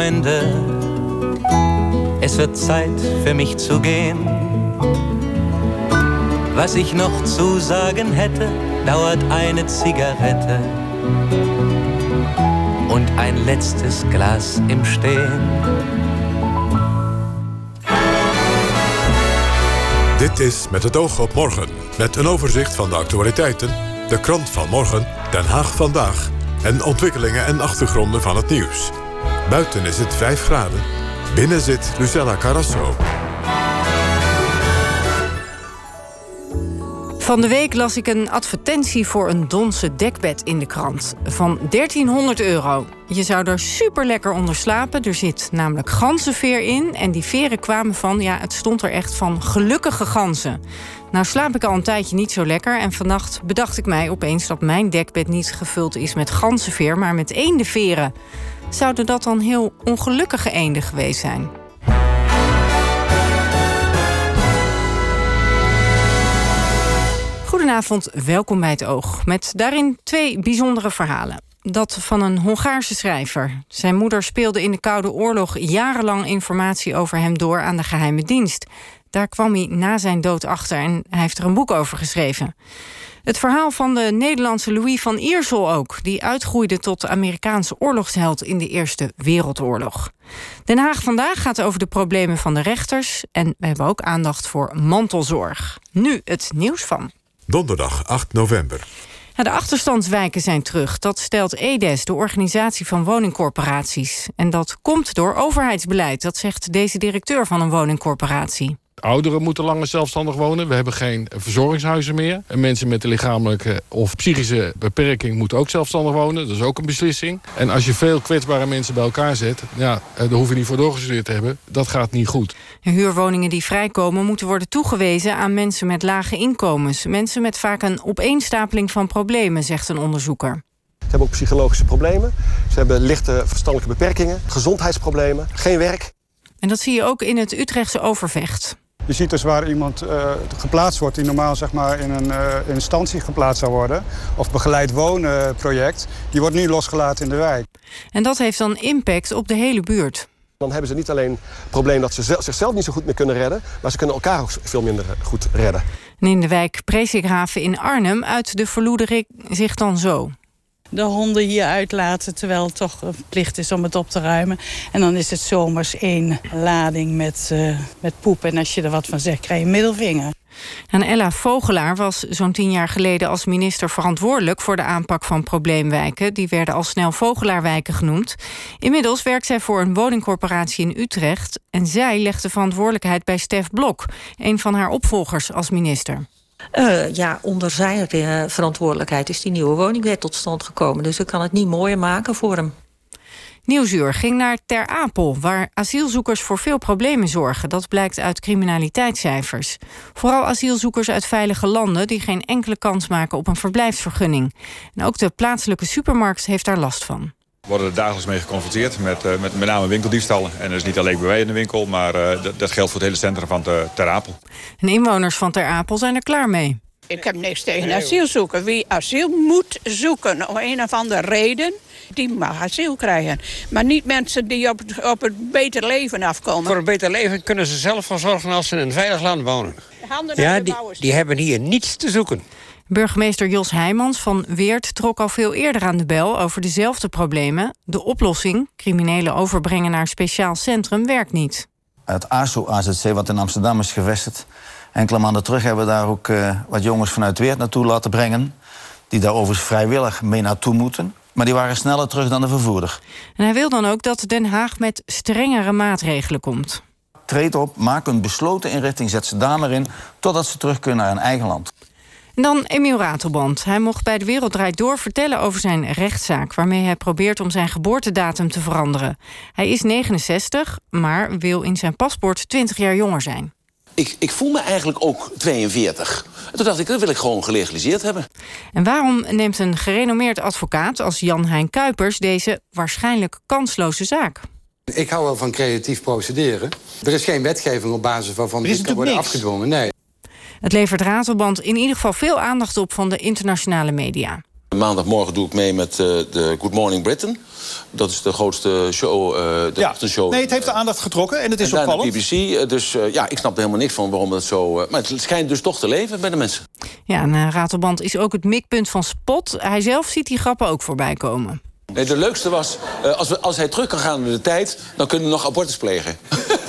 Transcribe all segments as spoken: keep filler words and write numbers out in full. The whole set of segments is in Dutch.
Freunde, es wird Zeit für mich zu gehen. Was ich noch zu sagen hätte, dauert eine Zigarette und ein letztes Glas im Stehen. Dit is Met het oog op morgen, met een overzicht van de actualiteiten, de krant van morgen, Den Haag vandaag en ontwikkelingen en achtergronden van het nieuws. Buiten is het vijf graden, binnen zit Lucella Carrasso. Van de week las ik een advertentie voor een donse dekbed in de krant. Van dertienhonderd euro. Je zou er super lekker onder slapen. Er zit namelijk ganzenveer in. En die veren kwamen van, ja, het stond er echt van gelukkige ganzen. Nou slaap ik al een tijdje niet zo lekker. En vannacht bedacht ik mij opeens dat mijn dekbed niet gevuld is met ganzenveer, maar met eendenveren. Zouden dat dan heel ongelukkige eenden geweest zijn? Goedenavond, welkom bij Het Oog. Met daarin twee bijzondere verhalen. Dat van een Hongaarse schrijver. Zijn moeder speelde in de Koude Oorlog jarenlang informatie over hem door aan de geheime dienst. Daar kwam hij na zijn dood achter en hij heeft er een boek over geschreven. Het verhaal van de Nederlandse Louis van Iersel ook, die uitgroeide tot de Amerikaanse oorlogsheld in de Eerste Wereldoorlog. Den Haag vandaag gaat over de problemen van de rechters en we hebben ook aandacht voor mantelzorg. Nu het nieuws van Donderdag acht november. Ja, de achterstandswijken zijn terug. Dat stelt E D E S, de organisatie van woningcorporaties. En dat komt door overheidsbeleid. Dat zegt deze directeur van een woningcorporatie. Ouderen moeten langer zelfstandig wonen. We hebben geen verzorgingshuizen meer. En mensen met een lichamelijke of psychische beperking moeten ook zelfstandig wonen. Dat is ook een beslissing. En als je veel kwetsbare mensen bij elkaar zet, ja, daar hoef je niet voor doorgestudeerd te hebben. Dat gaat niet goed. De huurwoningen die vrijkomen moeten worden toegewezen aan mensen met lage inkomens. Mensen met vaak een opeenstapeling van problemen, zegt een onderzoeker. Ze hebben ook psychologische problemen. Ze hebben lichte verstandelijke beperkingen, gezondheidsproblemen, geen werk. En dat zie je ook in het Utrechtse Overvecht. Je ziet dus waar iemand uh, geplaatst wordt die normaal zeg maar, in een uh, instantie geplaatst zou worden. Of begeleid wonen project. Die wordt nu losgelaten in de wijk. En dat heeft dan impact op de hele buurt. Dan hebben ze niet alleen het probleem dat ze zichzelf niet zo goed meer kunnen redden, maar ze kunnen elkaar ook veel minder goed redden. En in de wijk Presikhaven in Arnhem uit de verloedering zich dan zo. De honden hier uitlaten, terwijl het toch een plicht is om het op te ruimen. En dan is het zomers één lading met, uh, met poep. En als je er wat van zegt, krijg je een middelvinger. En Ella Vogelaar was zo'n tien jaar geleden als minister verantwoordelijk voor de aanpak van probleemwijken. Die werden al snel Vogelaarwijken genoemd. Inmiddels werkt zij voor een woningcorporatie in Utrecht. En zij legt de verantwoordelijkheid bij Stef Blok, een van haar opvolgers als minister. Uh, ja, onder zijn uh, verantwoordelijkheid is die nieuwe woningwet tot stand gekomen. Dus ik kan het niet mooier maken voor hem. Nieuwsuur ging naar Ter Apel, waar asielzoekers voor veel problemen zorgen. Dat blijkt uit criminaliteitscijfers. Vooral asielzoekers uit veilige landen die geen enkele kans maken op een verblijfsvergunning. En ook de plaatselijke supermarkt heeft daar last van. We worden er dagelijks mee geconfronteerd met, uh, met met name winkeldiefstallen. En dat is niet alleen bij wij in de winkel, maar uh, dat, dat geldt voor het hele centrum van te, Ter Apel. En inwoners van Ter Apel zijn er klaar mee. Ik heb niks tegen asielzoekers. Wie asiel moet zoeken om een of andere reden, die mag asiel krijgen. Maar niet mensen die op het, op het beter leven afkomen. Voor een beter leven kunnen ze zelf voor zorgen als ze in een veilig land wonen. Ja, die, die hebben hier niets te zoeken. Burgemeester Jos Heijmans van Weert trok al veel eerder aan de bel over dezelfde problemen. De oplossing, criminelen overbrengen naar een speciaal centrum, werkt niet. Het A S O A Z C, wat in Amsterdam is gevestigd. Enkele maanden terug hebben we daar ook uh, wat jongens vanuit Weert naartoe laten brengen. Die daar overigens vrijwillig mee naartoe moeten. Maar die waren sneller terug dan de vervoerder. En hij wil dan ook dat Den Haag met strengere maatregelen komt. Treed op, maak een besloten inrichting, zet ze daar maar in, totdat ze terug kunnen naar hun eigen land. En dan Emiel Ratelband. Hij mocht bij De Wereld Draait Door vertellen over zijn rechtszaak, waarmee hij probeert om zijn geboortedatum te veranderen. Hij is negenenzestig, maar wil in zijn paspoort twintig jaar jonger zijn. Ik, ik voel me eigenlijk ook tweeënveertig. En toen dacht ik, dat wil ik gewoon gelegaliseerd hebben. En waarom neemt een gerenommeerd advocaat als Jan-Hein Kuipers deze waarschijnlijk kansloze zaak? Ik hou wel van creatief procederen. Er is geen wetgeving op basis waarvan dit kan worden niks afgedwongen. Nee. Het levert Ratelband in ieder geval veel aandacht op van de internationale media. Maandagmorgen doe ik mee met uh, de Good Morning Britain. Dat is de grootste show. Uh, de ja. show. Nee, het heeft de aandacht getrokken en het is en opvallend. De B B C, uh, dus uh, ja, ik snap er helemaal niks van waarom dat zo... Uh, maar het schijnt dus toch te leven bij de mensen. Ja, en uh, Ratelband is ook het mikpunt van Spot. Hij zelf ziet die grappen ook voorbij komen. Nee, de leukste was, uh, als, we, als hij terug kan gaan in de tijd... dan kunnen we nog abortus plegen.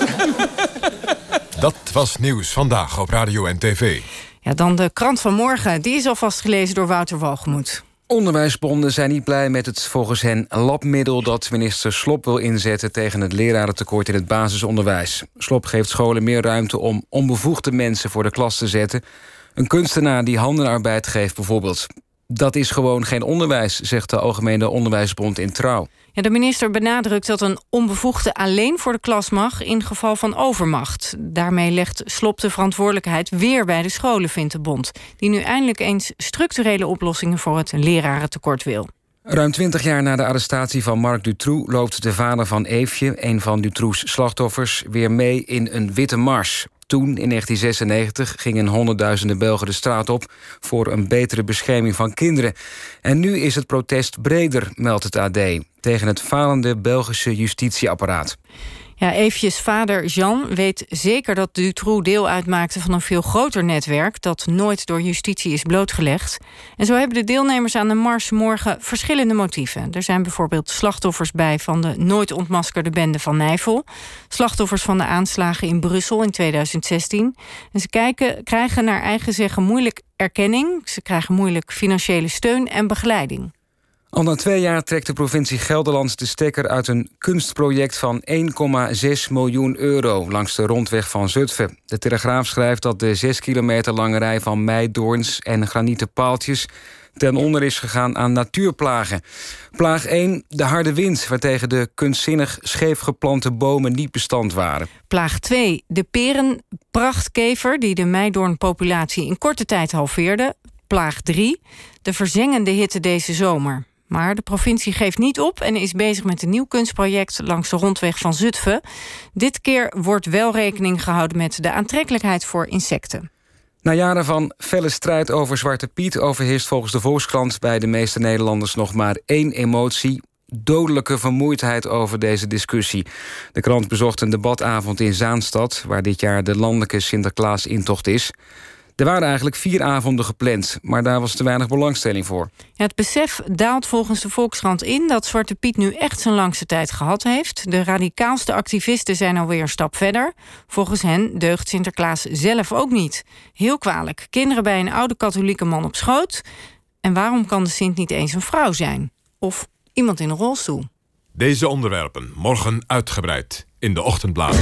Dat was Nieuws Vandaag op Radio en tv. Ja, dan de krant van morgen. Die is alvast gelezen door Wouter Walgemoed. Onderwijsbonden zijn niet blij met het volgens hen labmiddel dat minister Slop wil inzetten tegen het lerarentekort in het basisonderwijs. Slop geeft scholen meer ruimte om onbevoegde mensen voor de klas te zetten. Een kunstenaar die handenarbeid geeft bijvoorbeeld. Dat is gewoon geen onderwijs, zegt de Algemene Onderwijsbond in Trouw. Ja, de minister benadrukt dat een onbevoegde alleen voor de klas mag in geval van overmacht. Daarmee legt Slop de verantwoordelijkheid weer bij de scholen, vindt de bond, die nu eindelijk eens structurele oplossingen voor het lerarentekort wil. Ruim twintig jaar na de arrestatie van Marc Dutroux loopt de vader van Eefje, een van Dutroux' slachtoffers, weer mee in een witte mars. Toen, in negentien zesennegentig, gingen honderdduizenden Belgen de straat op voor een betere bescherming van kinderen. En nu is het protest breder, meldt het A D, tegen het falende Belgische justitieapparaat. Ja, Eefjes vader Jean weet zeker dat Dutroux deel uitmaakte van een veel groter netwerk dat nooit door justitie is blootgelegd. En zo hebben de deelnemers aan de mars morgen verschillende motieven. Er zijn bijvoorbeeld slachtoffers bij van de nooit ontmaskerde bende van Nijvel, slachtoffers van de aanslagen in Brussel in tweeduizend zestien. En ze kijken, krijgen naar eigen zeggen moeilijk erkenning, ze krijgen moeilijk financiële steun en begeleiding. Al na twee jaar trekt de provincie Gelderland de stekker uit een kunstproject van één komma zes miljoen euro langs de rondweg van Zutphen. De Telegraaf schrijft dat de zes kilometer lange rij van meidoorns en granieten paaltjes ten onder is gegaan aan natuurplagen. Plaag één, de harde wind, waartegen de kunstzinnig scheef geplante bomen niet bestand waren. Plaag twee, de perenprachtkever die de meidoornpopulatie in korte tijd halveerde. Plaag drie, de verzengende hitte deze zomer. Maar de provincie geeft niet op en is bezig met een nieuw kunstproject langs de rondweg van Zutphen. Dit keer wordt wel rekening gehouden met de aantrekkelijkheid voor insecten. Na jaren van felle strijd over Zwarte Piet overheerst volgens de Volkskrant bij de meeste Nederlanders nog maar één emotie: dodelijke vermoeidheid over deze discussie. De krant bezocht een debatavond in Zaanstad, waar dit jaar de landelijke Sinterklaas-intocht is. Er waren eigenlijk vier avonden gepland, maar daar was te weinig belangstelling voor. Ja, het besef daalt volgens de Volkskrant in dat Zwarte Piet nu echt zijn langste tijd gehad heeft. De radicaalste activisten zijn alweer een stap verder. Volgens hen deugt Sinterklaas zelf ook niet. Heel kwalijk. Kinderen bij een oude katholieke man op schoot. En waarom kan de Sint niet eens een vrouw zijn? Of iemand in een rolstoel? Deze onderwerpen morgen uitgebreid in de ochtendbladen.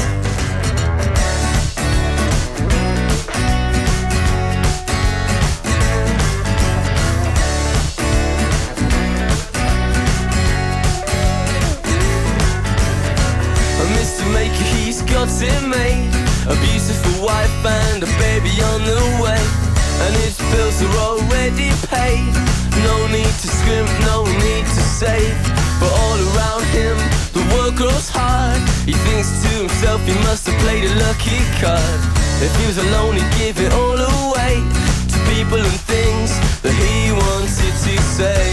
It made a beautiful wife and a baby on the way, and his bills are already paid. No need to scrimp, no need to save, but all around him the world grows hard. He thinks to himself he must have played a lucky card. If he was alone he'd give it all away to people and things that he wanted to say.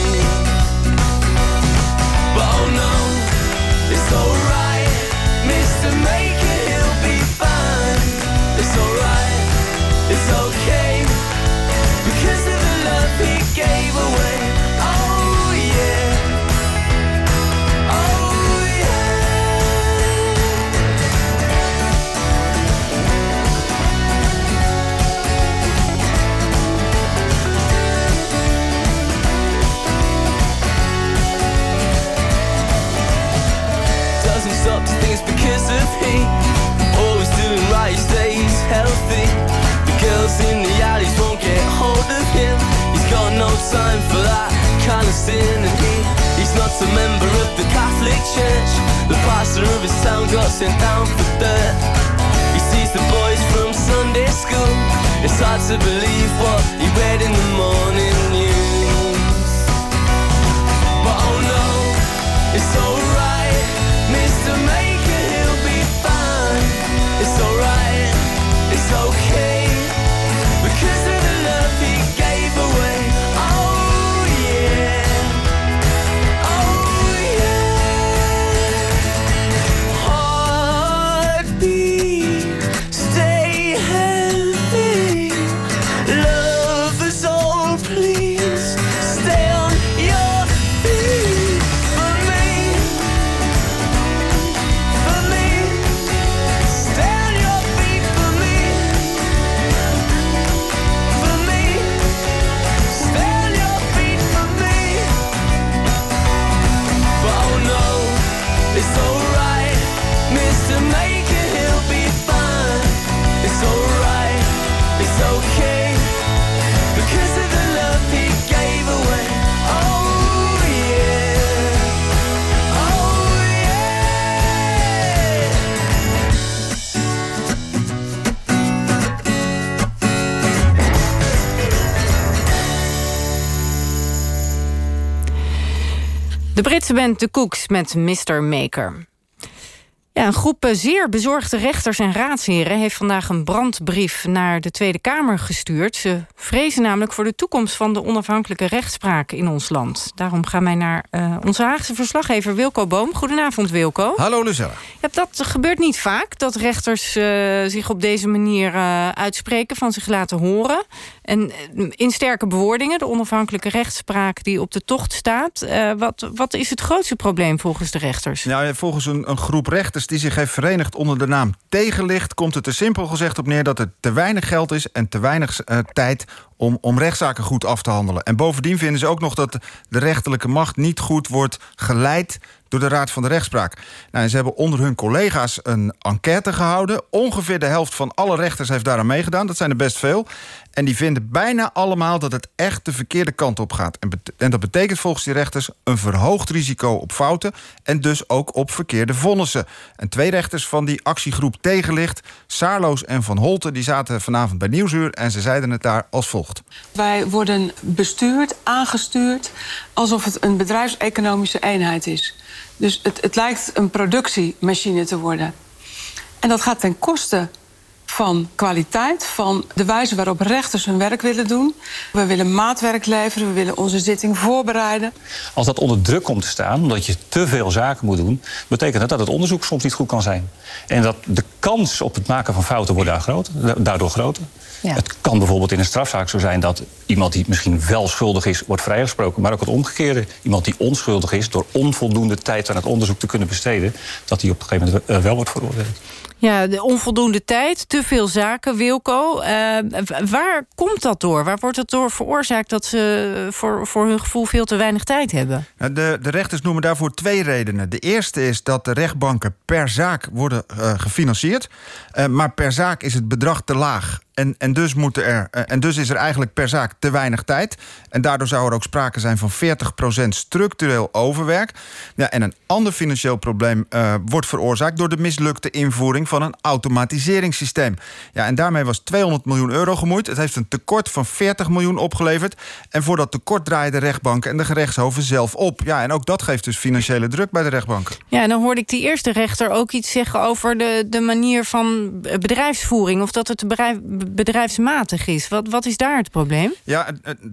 But oh no, it's alright, Mister Maker. It's alright, it's okay, because of the love he gave away. Oh yeah, oh yeah. Doesn't stop to think it's because of him. Always doing right, he stays healthy. The girls in the alleys won't get hold of him. He's got no time for that kind of sin. And he, he's not a member of the Catholic Church. The pastor of his town got sent down for dirt. He sees the boys from Sunday school. It's hard to believe what he read in the morning news. But oh no, it's alright, Mister Maker, he'll be fine. It's alright, it's okay, because of the love he gave away. Oh De Britse band The Cooks met mister Maker. Ja, een groep zeer bezorgde rechters en raadsheren heeft vandaag een brandbrief naar de Tweede Kamer gestuurd. Ze vrezen namelijk voor de toekomst van de onafhankelijke rechtspraak in ons land. Daarom gaan wij naar uh, onze Haagse verslaggever Wilco Boom. Goedenavond, Wilco. Hallo, Lucella. Ja, dat gebeurt niet vaak, dat rechters uh, zich op deze manier uh, uitspreken, van zich laten horen. En in sterke bewoordingen, de onafhankelijke rechtspraak die op de tocht staat. Uh, wat, wat is het grootste probleem volgens de rechters? Nou, volgens een, een groep rechters die zich heeft verenigd onder de naam Tegenlicht, komt het er simpel gezegd op neer dat er te weinig geld is en te weinig uh, tijd om, om rechtszaken goed af te handelen. En bovendien vinden ze ook nog dat de rechterlijke macht niet goed wordt geleid door de Raad van de Rechtspraak. Nou, en ze hebben onder hun collega's een enquête gehouden. Ongeveer de helft van alle rechters heeft daaraan meegedaan. Dat zijn er best veel. En die vinden bijna allemaal dat het echt de verkeerde kant op gaat. En, bet- en dat betekent volgens die rechters een verhoogd risico op fouten en dus ook op verkeerde vonnissen. En twee rechters van die actiegroep Tegenlicht, Saarloos en Van Holten, die zaten vanavond bij Nieuwsuur en ze zeiden het daar als volgt. Wij worden bestuurd, aangestuurd, alsof het een bedrijfseconomische eenheid is. Dus het, het lijkt een productiemachine te worden. En dat gaat ten koste van kwaliteit, van de wijze waarop rechters hun werk willen doen. We willen maatwerk leveren, we willen onze zitting voorbereiden. Als dat onder druk komt te staan, omdat je te veel zaken moet doen, betekent dat dat het onderzoek soms niet goed kan zijn. En dat de kans op het maken van fouten wordt daar groter, daardoor groter. Ja. Het kan bijvoorbeeld in een strafzaak zo zijn dat iemand die misschien wel schuldig is, wordt vrijgesproken. Maar ook het omgekeerde. Iemand die onschuldig is, door onvoldoende tijd aan het onderzoek te kunnen besteden, dat die op een gegeven moment uh, wel wordt veroordeeld. Ja, de onvoldoende tijd, te veel zaken, Wilco. Uh, waar komt dat door? Waar wordt het door veroorzaakt dat ze voor, voor hun gevoel veel te weinig tijd hebben? De, de rechters noemen daarvoor twee redenen. De eerste is dat de rechtbanken per zaak worden uh, gefinancierd. Uh, maar per zaak is het bedrag te laag. En, en, dus moeten er, uh, en dus is er eigenlijk per zaak te weinig tijd. En daardoor zou er ook sprake zijn van veertig procent structureel overwerk. Ja, en een ander financieel probleem uh, wordt veroorzaakt door de mislukte invoering van een automatiseringssysteem. Ja, en daarmee was tweehonderd miljoen euro gemoeid. Het heeft een tekort van veertig miljoen opgeleverd. En voor dat tekort draaien de rechtbanken en de gerechtshoven zelf op. Ja, en ook dat geeft dus financiële druk bij de rechtbanken. Ja, en dan hoorde ik die eerste rechter ook iets zeggen over de, de manier van bedrijfsvoering. Of dat het bedrijf, bedrijfsmatig is. Wat, wat is daar het probleem? Ja,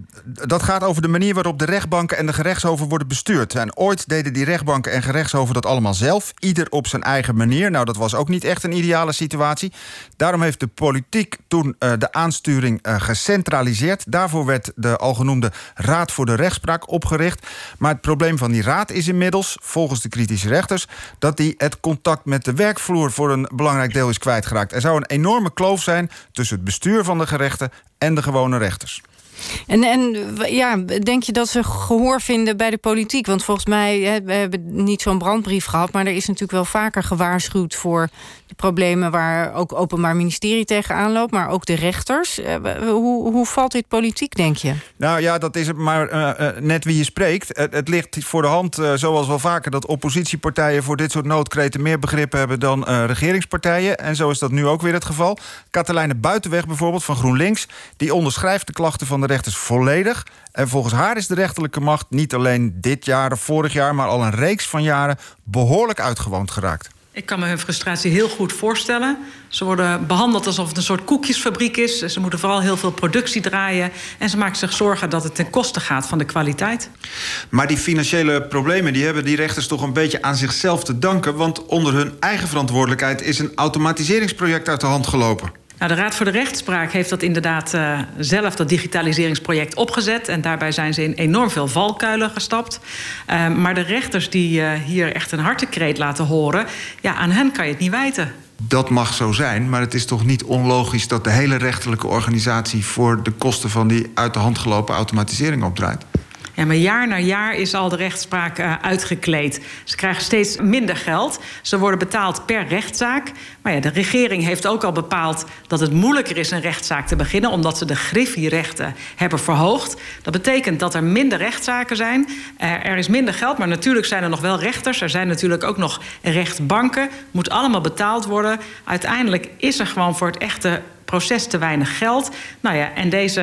dat gaat over de manier waarop de rechtbanken en de gerechtshoven worden bestuurd. En ooit deden die rechtbanken en gerechtshoven dat allemaal zelf. Ieder op zijn eigen manier. Nou, dat was ook niet echt een ideale situatie. Daarom heeft de politiek toen uh, de aansturing uh, gecentraliseerd. Daarvoor werd de algenoemde Raad voor de Rechtspraak opgericht. Maar het probleem van die raad is inmiddels, volgens de kritische rechters, dat die het contact met de werkvloer voor een belangrijk deel is kwijtgeraakt. Er zou een enorme kloof zijn tussen het bestuur van de gerechten en de gewone rechters. En, en ja, denk je dat ze gehoor vinden bij de politiek? Want volgens mij, hè, we hebben niet zo'n brandbrief gehad, maar er is natuurlijk wel vaker gewaarschuwd voor de problemen waar ook het Openbaar Ministerie tegenaan loopt, maar ook de rechters. Uh, hoe, hoe valt dit politiek, denk je? Nou ja, dat is het maar uh, uh, net wie je spreekt. Het, het ligt voor de hand, uh, zoals wel vaker, dat oppositiepartijen voor dit soort noodkreten meer begrip hebben dan uh, regeringspartijen. En zo is dat nu ook weer het geval. Katelijne Buitenweg bijvoorbeeld van GroenLinks, die onderschrijft de klachten van de rechters volledig. En volgens haar is de rechterlijke macht niet alleen dit jaar of vorig jaar, maar al een reeks van jaren behoorlijk uitgewoond geraakt. Ik kan me hun frustratie heel goed voorstellen. Ze worden behandeld alsof het een soort koekjesfabriek is. Ze moeten vooral heel veel productie draaien. En ze maken zich zorgen dat het ten koste gaat van de kwaliteit. Maar die financiële problemen die hebben die rechters toch een beetje aan zichzelf te danken. Want onder hun eigen verantwoordelijkheid is een automatiseringsproject uit de hand gelopen. Nou, de Raad voor de Rechtspraak heeft dat inderdaad uh, zelf, dat digitaliseringsproject, opgezet. En daarbij zijn ze in enorm veel valkuilen gestapt. Uh, maar de rechters die uh, hier echt een hartekreet laten horen, ja, aan hen kan je het niet wijten. Dat mag zo zijn, maar het is toch niet onlogisch dat de hele rechterlijke organisatie voor de kosten van die uit de hand gelopen automatisering opdraait? Ja, maar jaar na jaar is al de rechtspraak uh, uitgekleed. Ze krijgen steeds minder geld. Ze worden betaald per rechtszaak. Maar ja, de regering heeft ook al bepaald dat het moeilijker is een rechtszaak te beginnen, omdat ze de griffierechten hebben verhoogd. Dat betekent dat er minder rechtszaken zijn. Uh, er is minder geld, maar natuurlijk zijn er nog wel rechters. Er zijn natuurlijk ook nog rechtbanken. Moet allemaal betaald worden. Uiteindelijk is er gewoon voor het echte proces te weinig geld. Nou ja, en deze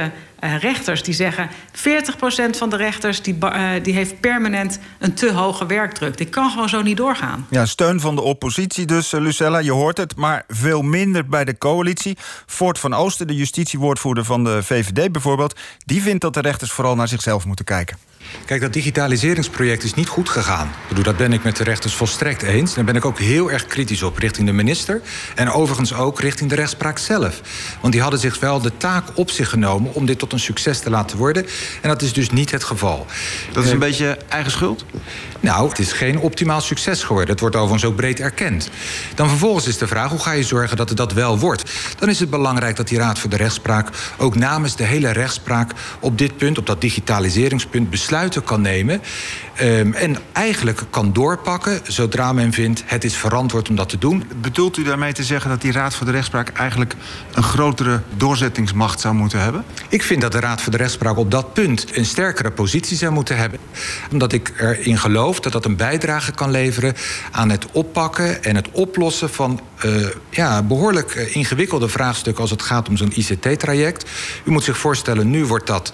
uh, rechters die zeggen... veertig procent van de rechters die, uh, die heeft permanent een te hoge werkdruk. Dit kan gewoon zo niet doorgaan. Ja, steun van de oppositie dus, Lucella, je hoort het. Maar veel minder bij de coalitie. Fort van Oosten, de justitiewoordvoerder van de V V D bijvoorbeeld... die vindt dat de rechters vooral naar zichzelf moeten kijken. Kijk, dat digitaliseringsproject is niet goed gegaan. Ik bedoel, dat ben ik met de rechters volstrekt eens. Daar ben ik ook heel erg kritisch op richting de minister. En overigens ook richting de rechtspraak zelf. Want die hadden zich wel de taak op zich genomen... om dit tot een succes te laten worden. En dat is dus niet het geval. Dat is een uh, beetje eigen schuld? Nou, het is geen optimaal succes geworden. Het wordt overigens ook breed erkend. Dan vervolgens is de vraag, hoe ga je zorgen dat het dat wel wordt? Dan is het belangrijk dat die Raad voor de Rechtspraak... ook namens de hele rechtspraak op dit punt, op dat digitaliseringspunt... besluiten kan nemen um, en eigenlijk kan doorpakken... zodra men vindt, het is verantwoord om dat te doen. Bedoelt u daarmee te zeggen dat die Raad voor de Rechtspraak... eigenlijk een grotere doorzettingsmacht zou moeten hebben? Ik vind dat de Raad voor de Rechtspraak op dat punt... een sterkere positie zou moeten hebben. Omdat ik erin geloof dat dat een bijdrage kan leveren... aan het oppakken en het oplossen van uh, ja, behoorlijk ingewikkelde vraagstukken... als het gaat om zo'n I C T-traject. U moet zich voorstellen, nu wordt dat...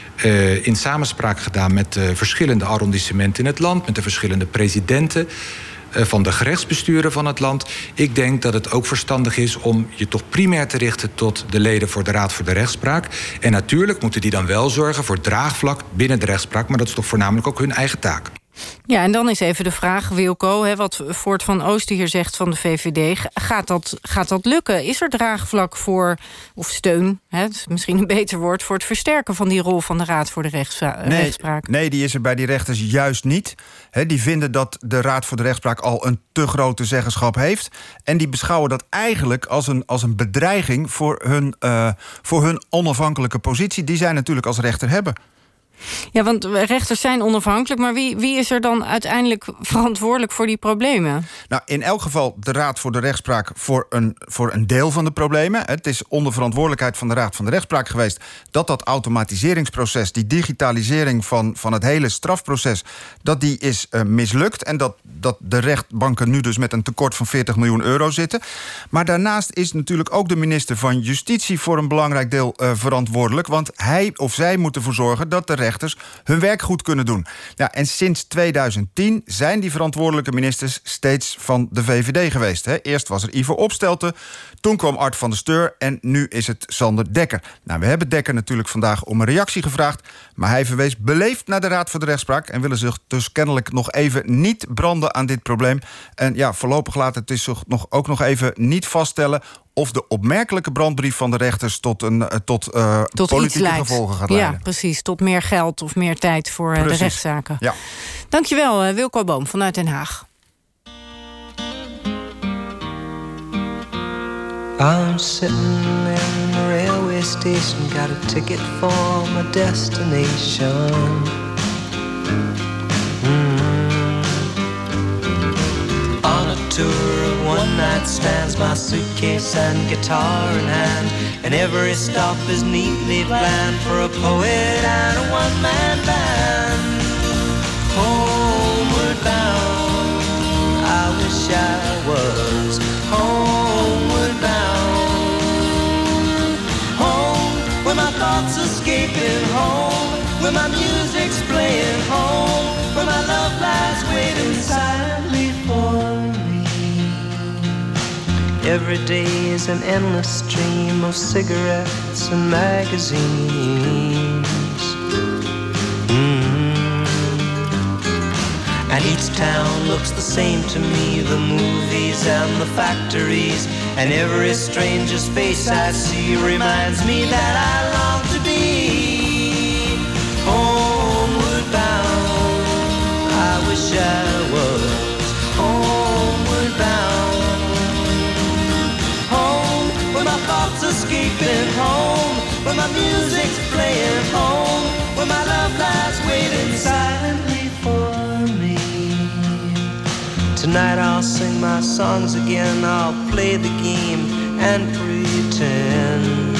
Uh, in samenspraak gedaan met uh, verschillende arrondissementen in het land... met de verschillende presidenten uh, van de gerechtsbesturen van het land. Ik denk dat het ook verstandig is om je toch primair te richten... tot de leden voor de Raad voor de Rechtspraak. En natuurlijk moeten die dan wel zorgen voor draagvlak binnen de rechtspraak... maar dat is toch voornamelijk ook hun eigen taak. Ja, en dan is even de vraag, Wilco, hè, wat Fort van Oosten hier zegt van de V V D. Gaat dat, gaat dat lukken? Is er draagvlak voor, of steun, hè, dat is misschien een beter woord... voor het versterken van die rol van de Raad voor de rechtspraak? Nee, rechtspraak? nee die is er bij die rechters juist niet. He, die vinden dat de Raad voor de Rechtspraak al een te grote zeggenschap heeft. En die beschouwen dat eigenlijk als een, als een bedreiging... Voor hun, uh, voor hun onafhankelijke positie die zij natuurlijk als rechter hebben. Ja, want rechters zijn onafhankelijk... maar wie, wie is er dan uiteindelijk verantwoordelijk voor die problemen? Nou, in elk geval de Raad voor de Rechtspraak voor een, voor een deel van de problemen. Het is onder verantwoordelijkheid van de Raad van de Rechtspraak geweest... dat dat automatiseringsproces, die digitalisering van, van het hele strafproces... dat die is uh, mislukt en dat, dat de rechtbanken nu dus met een tekort van veertig miljoen euro zitten. Maar daarnaast is natuurlijk ook de minister van Justitie... voor een belangrijk deel uh, verantwoordelijk... want hij of zij moet ervoor zorgen dat de rechters hun werk goed kunnen doen. Ja, en sinds tweeduizend tien zijn die verantwoordelijke ministers steeds van de V V D geweest. Hè. Eerst was er Ivo Opstelten, toen kwam Art van der Steur en nu is het Sander Dekker. Nou, we hebben Dekker natuurlijk vandaag om een reactie gevraagd, maar hij verwees beleefd naar de Raad voor de Rechtspraak en willen zich dus kennelijk nog even niet branden aan dit probleem. En ja, voorlopig laat het dus nog, ook nog even niet vaststellen of de opmerkelijke brandbrief van de rechters tot, een, tot, uh, tot politieke gevolgen gaat leiden. Ja, precies. Tot meer geld of meer tijd voor uh, de rechtszaken. Ja. Dankjewel, uh, Wilco Boom vanuit Den Haag. I'm sitting in the railway station, got a ticket for my destination. Tour of one night stands, my suitcase and guitar in hand, and every stop is neatly planned for a poet and a one-man band. Homeward bound, I wish I was homeward bound. Home, where my thoughts escaping, home, where my music's playing, home, where my love lies waiting silently for me. Every day is an endless stream of cigarettes and magazines. Mm-hmm. And each town looks the same to me, the movies and the factories. And every stranger's face I see reminds me that I long to be homeward bound. I wish I was homeward bound. Where my thoughts escaping, home, where my music's playing, home, where my love lies waiting silently for me. Tonight I'll sing my songs again, I'll play the game and pretend.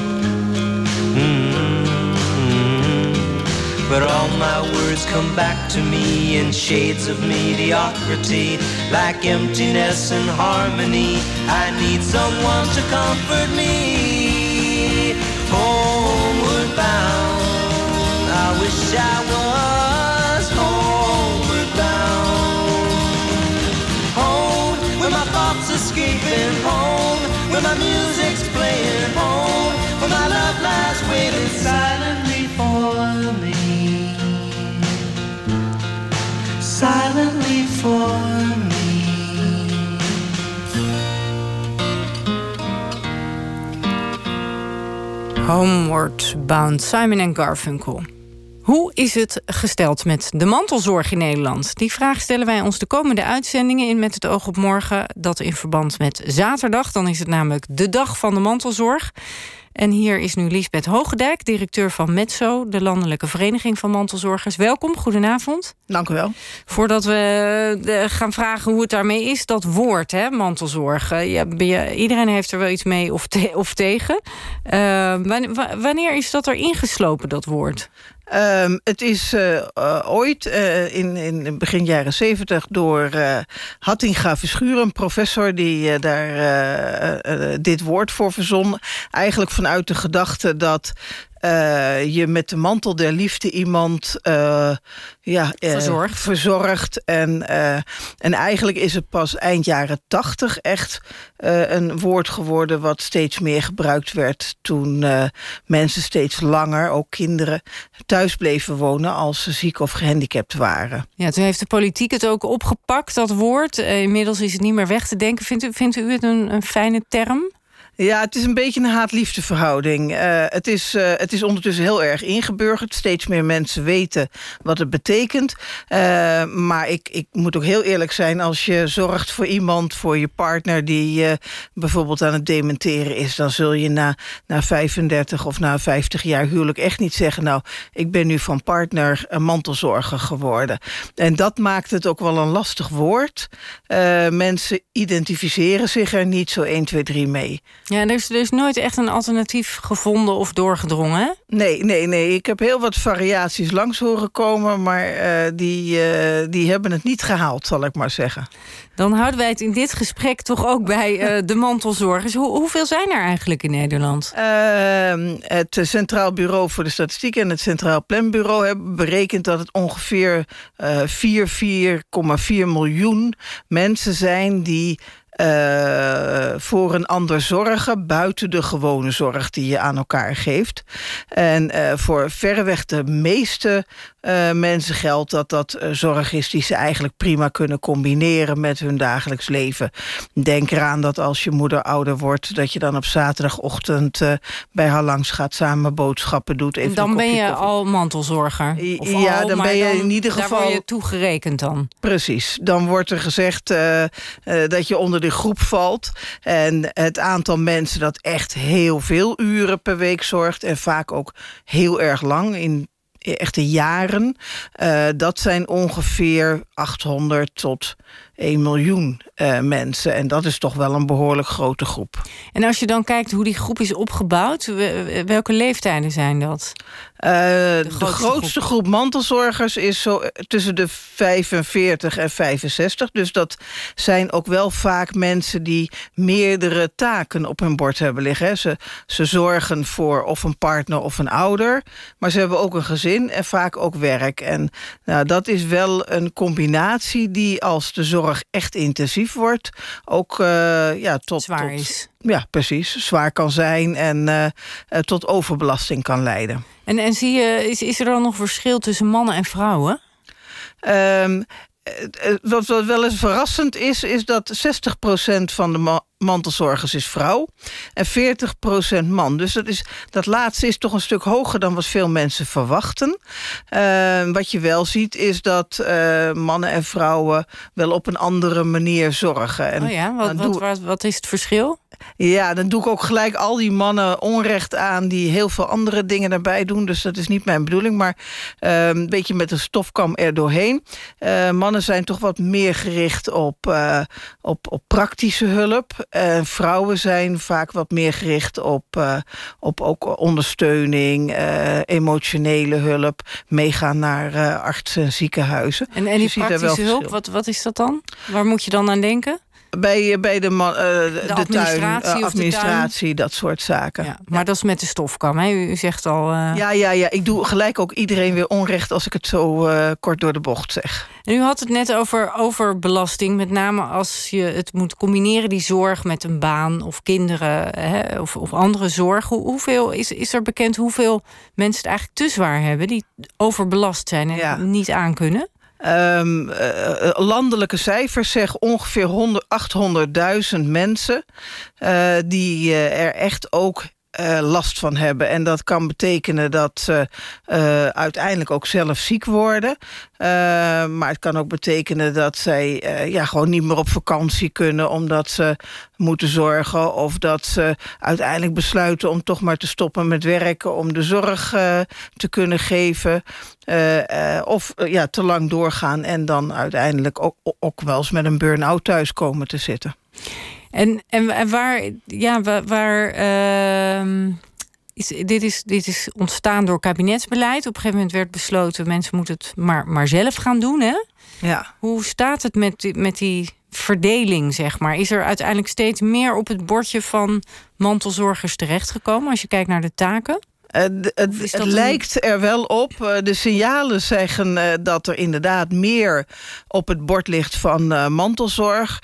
Mm-hmm. But all my words come back to me in shades of mediocrity, like emptiness and harmony. I need someone to comfort me. Homeward bound. Homeward Bound, Simon en Garfunkel. Hoe is het gesteld met de mantelzorg in Nederland? Die vraag stellen wij ons de komende uitzendingen in Met het oog op morgen. Dat in verband met zaterdag. Dan is het namelijk de dag van de mantelzorg. En hier is nu Liesbeth Hogendijk, directeur van Metso, de Landelijke Vereniging van Mantelzorgers. Welkom, goedenavond. Dank u wel. Voordat we gaan vragen hoe het daarmee is, dat woord, hè, mantelzorg. Ja, iedereen heeft er wel iets mee of, te, of tegen. Uh, wanneer is dat er ingeslopen, dat woord? Um, het is uh, uh, ooit uh, in, in begin jaren zeventig door uh, Hattinga Verschuren, een professor die uh, daar uh, uh, dit woord voor verzon. Eigenlijk vanuit de gedachte dat Uh, je met de mantel der liefde iemand uh, ja, uh, verzorgt. verzorgt. En, uh, en eigenlijk is het pas eind jaren tachtig echt uh, een woord geworden wat steeds meer gebruikt werd toen uh, mensen steeds langer, ook kinderen, thuis bleven wonen als ze ziek of gehandicapt waren. Ja, toen heeft de politiek het ook opgepakt, dat woord. Uh, inmiddels is het niet meer weg te denken. Vindt u, vindt u het een, een fijne term? Ja, het is een beetje een haat-liefde verhouding. Uh, het, is, uh, het is ondertussen heel erg ingeburgerd. Steeds meer mensen weten wat het betekent. Uh, maar ik, ik moet ook heel eerlijk zijn, als je zorgt voor iemand, voor je partner die uh, bijvoorbeeld aan het dementeren is, dan zul je na, na vijfendertig of na vijftig jaar huwelijk echt niet zeggen, nou, ik ben nu van partner een mantelzorger geworden. En dat maakt het ook wel een lastig woord. Uh, mensen identificeren zich er niet zo één, twee, drie mee. Ja, er is, er is nooit echt een alternatief gevonden of doorgedrongen, hè? Nee, nee, nee. Ik heb heel wat variaties langs horen komen, maar uh, die, uh, die hebben het niet gehaald, zal ik maar zeggen. Dan houden wij het in dit gesprek toch ook bij uh, de mantelzorgers. Hoe, hoeveel zijn er eigenlijk in Nederland? Uh, het Centraal Bureau voor de Statistiek en het Centraal Planbureau hebben berekend dat het ongeveer uh, vier komma vier miljoen mensen zijn die Uh, voor een ander zorgen buiten de gewone zorg die je aan elkaar geeft. En uh, voor verreweg de meeste uh, mensen geldt dat dat uh, zorg is die ze eigenlijk prima kunnen combineren met hun dagelijks leven. Denk eraan dat als je moeder ouder wordt, dat je dan op zaterdagochtend uh, bij haar langs gaat, samen boodschappen doet. Even dan ben je koffie. al mantelzorger? Of ja, al, dan ben je dan, in ieder geval. Daar word je toegerekend dan? Precies. Dan wordt er gezegd uh, uh, dat je onder de groep valt. En het aantal mensen dat echt heel veel uren per week zorgt, en vaak ook heel erg lang, in echte jaren, uh, dat zijn ongeveer achthonderd tot één miljoen uh, mensen. En dat is toch wel een behoorlijk grote groep. En als je dan kijkt hoe die groep is opgebouwd, welke leeftijden zijn dat? Uh, de grootste, de grootste groep. groep mantelzorgers is zo tussen de vijfenveertig en vijfenzestig. Dus dat zijn ook wel vaak mensen die meerdere taken op hun bord hebben liggen. Hè. Ze, ze zorgen voor of een partner of een ouder, maar ze hebben ook een gezin en vaak ook werk. En nou, dat is wel een combinatie die, als de zorg echt intensief wordt, ook uh, ja, tot zwaar tot, is. Ja, precies. Zwaar kan zijn en uh, uh, tot overbelasting kan leiden. En, en zie je, is, is er dan nog verschil tussen mannen en vrouwen? Um, wat, wat wel eens verrassend is, is dat zestig procent van de ma- mantelzorgers is vrouw en veertig procent man. Dus dat, is, dat laatste is toch een stuk hoger dan wat veel mensen verwachten. Uh, wat je wel ziet is dat uh, mannen en vrouwen wel op een andere manier zorgen. En oh ja, wat, wat, wat, wat is het verschil? Ja, dan doe ik ook gelijk al die mannen onrecht aan die heel veel andere dingen erbij doen. Dus dat is niet mijn bedoeling, maar uh, een beetje met een stofkam er doorheen. Uh, mannen zijn toch wat meer gericht op, uh, op, op praktische hulp. En vrouwen zijn vaak wat meer gericht op, uh, op ook ondersteuning, uh, emotionele hulp, meegaan naar uh, artsen en ziekenhuizen. En, en die dus praktische hulp, wat, wat is dat dan? Waar moet je dan aan denken? Bij, bij de, man, uh, de, de administratie, tuin, uh, administratie tuin. Dat soort zaken. Ja, maar ja. Dat is met de stofkam, hè? U, u zegt al... Uh... Ja, ja, ja, ik doe gelijk ook iedereen weer onrecht als ik het zo uh, kort door de bocht zeg. En u had het net over overbelasting, met name als je het moet combineren, die zorg met een baan of kinderen, hè, of, of andere zorg. Hoe, hoeveel is, is er bekend hoeveel mensen het eigenlijk te zwaar hebben, die overbelast zijn en ja. niet aankunnen? Um, uh, landelijke cijfers zeggen ongeveer achthonderdduizend mensen uh, die uh, er echt ook uh, last van hebben. En dat kan betekenen dat ze uh, uiteindelijk ook zelf ziek worden. Uh, maar het kan ook betekenen dat zij uh, ja, gewoon niet meer op vakantie kunnen, omdat ze moeten zorgen, of dat ze uiteindelijk besluiten om toch maar te stoppen met werken, om de zorg uh, te kunnen geven. Uh, uh, of uh, ja, te lang doorgaan en dan uiteindelijk ook, ook wel eens met een burn-out thuis komen te zitten. En, en, en waar, ja, waar, waar uh, is, dit, is, dit is ontstaan door kabinetsbeleid. Op een gegeven moment werd besloten, mensen moeten het maar, maar zelf gaan doen, hè? Ja. Hoe staat het met die, met die verdeling, zeg maar? Is er uiteindelijk steeds meer op het bordje van mantelzorgers terechtgekomen, als je kijkt naar de taken? Uh, d- het het een... lijkt er wel op. Uh, de signalen zeggen uh, dat er inderdaad meer op het bord ligt van uh, mantelzorg.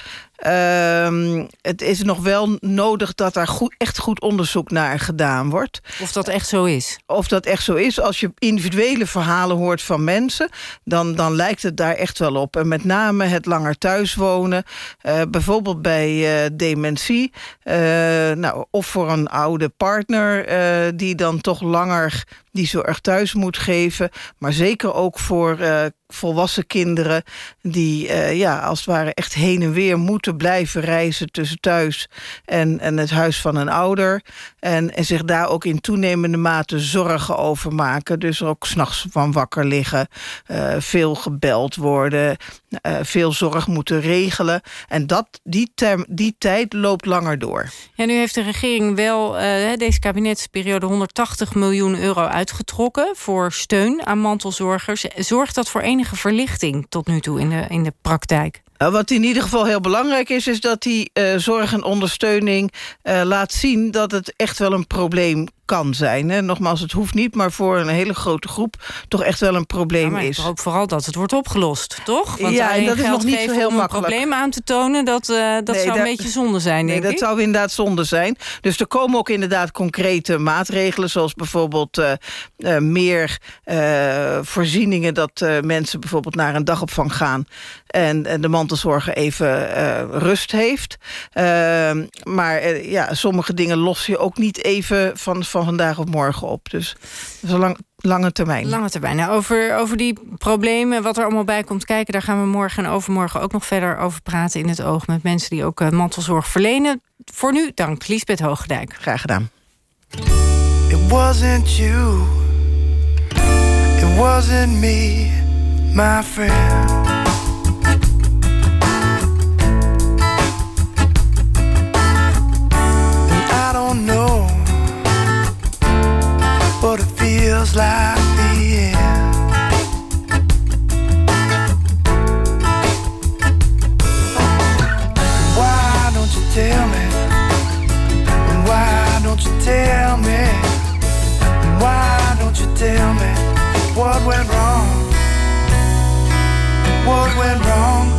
Uh, het is nog wel nodig dat daar goed, echt goed onderzoek naar gedaan wordt. Of dat echt zo is? Of dat echt zo is. Als je individuele verhalen hoort van mensen, dan, dan lijkt het daar echt wel op. En met name het langer thuis wonen. Uh, bijvoorbeeld bij uh, dementie. Uh, nou, of voor een oude partner uh, die dan toch langer die zorg thuis moet geven. Maar zeker ook voor uh, volwassen kinderen die uh, ja, als het ware echt heen en weer moeten blijven reizen tussen thuis en, en het huis van een ouder. En, en zich daar ook in toenemende mate zorgen over maken. Dus ook 's nachts van wakker liggen, uh, veel gebeld worden, uh, veel zorg moeten regelen. En dat, die, term, die tijd loopt langer door. Ja, nu heeft de regering wel uh, deze kabinetsperiode honderdtachtig miljoen euro uitgetrokken voor steun aan mantelzorgers. Zorgt dat voor enige verlichting tot nu toe in de, in de praktijk? Wat in ieder geval heel belangrijk is, is dat die uh, zorg en ondersteuning uh, laat zien dat het echt wel een probleem kan zijn. Hè. Nogmaals, het hoeft niet, maar voor een hele grote groep toch echt wel een probleem ja, maar is. Ik hoop vooral dat het wordt opgelost, toch? Want ja, en dat is nog niet zo heel om makkelijk. een probleem aan te tonen, dat, uh, dat nee, zou een beetje zonde zijn, nee, denk dat ik. zou inderdaad zonde zijn. Dus er komen ook inderdaad concrete maatregelen, zoals bijvoorbeeld uh, uh, meer uh, voorzieningen dat uh, mensen bijvoorbeeld naar een dagopvang gaan en, en de mantelzorger even uh, rust heeft. Uh, maar uh, ja, sommige dingen los je ook niet even van, van vandaag op morgen op. Dus dat is een lang, lange termijn. Lange termijn. Nou, over, over die problemen, wat er allemaal bij komt kijken, daar gaan we morgen en overmorgen ook nog verder over praten in het oog met mensen die ook uh, mantelzorg verlenen. Voor nu, dank Liesbeth Hoogdijk. Graag gedaan. It wasn't you, it wasn't me, my friend. But it feels like the end. Why don't you tell me? Why don't you tell me? Why don't you tell me what went wrong? What went wrong?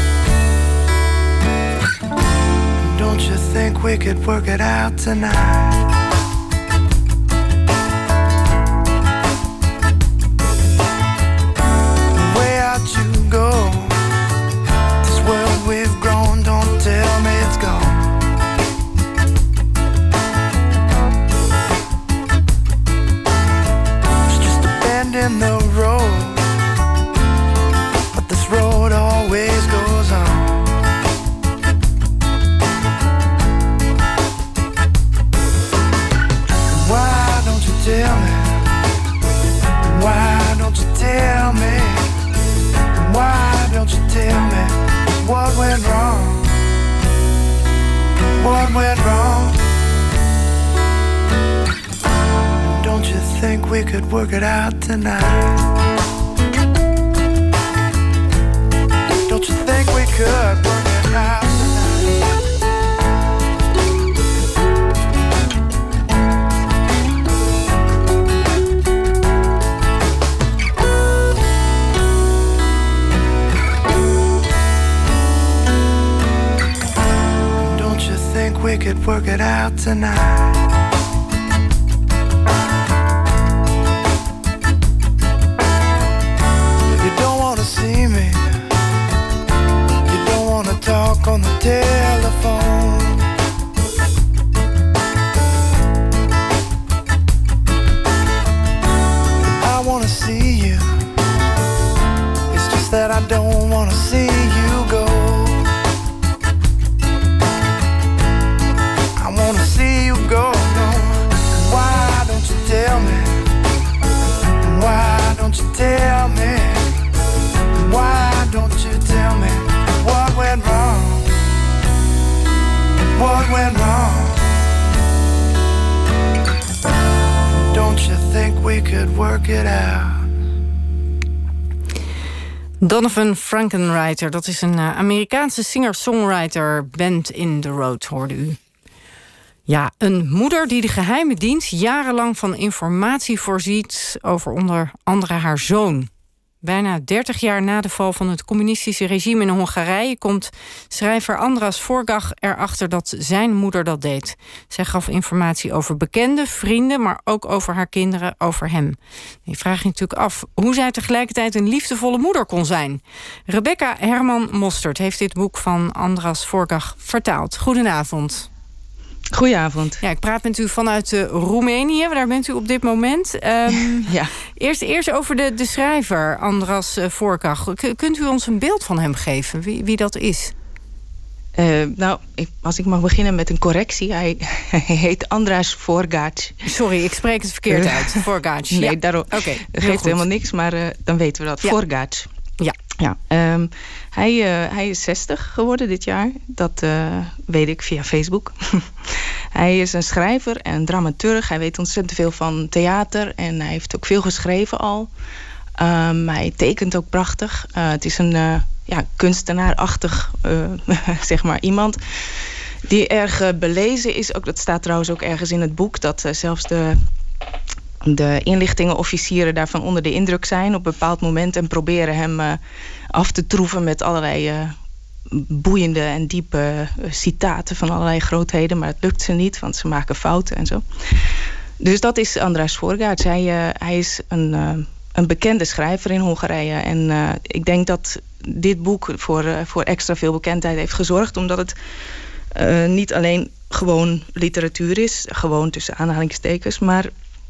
Don't you think we could work it out tonight? You go, this world we've grown, don't tell me it's gone. It's just a bend in the road, but this road always goes on. Why don't you tell me? Why don't you tell me? Why don't you tell me what went wrong? What went wrong? Don't you think we could work it out tonight? Don't you think we could work it out tonight? We could work it out tonight. If you don't want to see me, you don't want to talk on the telephone. don't you tell me? Why don't you tell me what went wrong? What went wrong? Don't you think we could work it out? Donovan Frankenreiter, dat is een uh, Amerikaanse singer-songwriter. Band in the Road, hoorde u. Ja, een moeder die de geheime dienst jarenlang van informatie voorziet over onder andere haar zoon. Bijna dertig jaar na de val van het communistische regime in Hongarije komt schrijver Andras Forgách erachter dat zijn moeder dat deed. Zij gaf informatie over bekenden, vrienden, maar ook over haar kinderen, over hem. Je vraagt je natuurlijk af hoe zij tegelijkertijd een liefdevolle moeder kon zijn. Rebecca Herman Mostert heeft dit boek van Andras Forgách vertaald. Goedenavond. Goedenavond. Ja, ik praat met u vanuit uh, Roemenië. Daar bent u op dit moment. Um, ja. Eerst, eerst over de, de schrijver, Andras uh, Forgách. K- kunt u ons een beeld van hem geven, wie, wie dat is? Uh, nou, ik, als ik mag beginnen met een correctie. Hij, hij heet Andras Forgách. Sorry, ik spreek het verkeerd uit. Forgách. Nee, ja. daarom. Okay, dat geeft helemaal niks, maar uh, dan weten we dat. Ja. Forgách. Ja. ja um, hij, uh, hij is zestig geworden dit jaar. Dat uh, weet ik via Facebook. Hij is een schrijver en dramaturg. Hij weet ontzettend veel van theater. En hij heeft ook veel geschreven al. Um, hij tekent ook prachtig. Uh, het is een uh, ja, kunstenaarachtig uh, zeg maar iemand. Die erg uh, belezen is. Ook, dat staat trouwens ook ergens in het boek. Dat uh, zelfs de... de inlichtingenofficieren daarvan onder de indruk zijn op een bepaald moment en proberen hem uh, af te troeven met allerlei uh, boeiende en diepe uh, citaten van allerlei grootheden, maar het lukt ze niet, want ze maken fouten en zo. Dus dat is Andras Forgách. Hij, uh, hij is een, uh, een bekende schrijver in Hongarije en uh, ik denk dat dit boek voor, uh, voor extra veel bekendheid heeft gezorgd, omdat het uh, niet alleen gewoon literatuur is, gewoon tussen aanhalingstekens, maar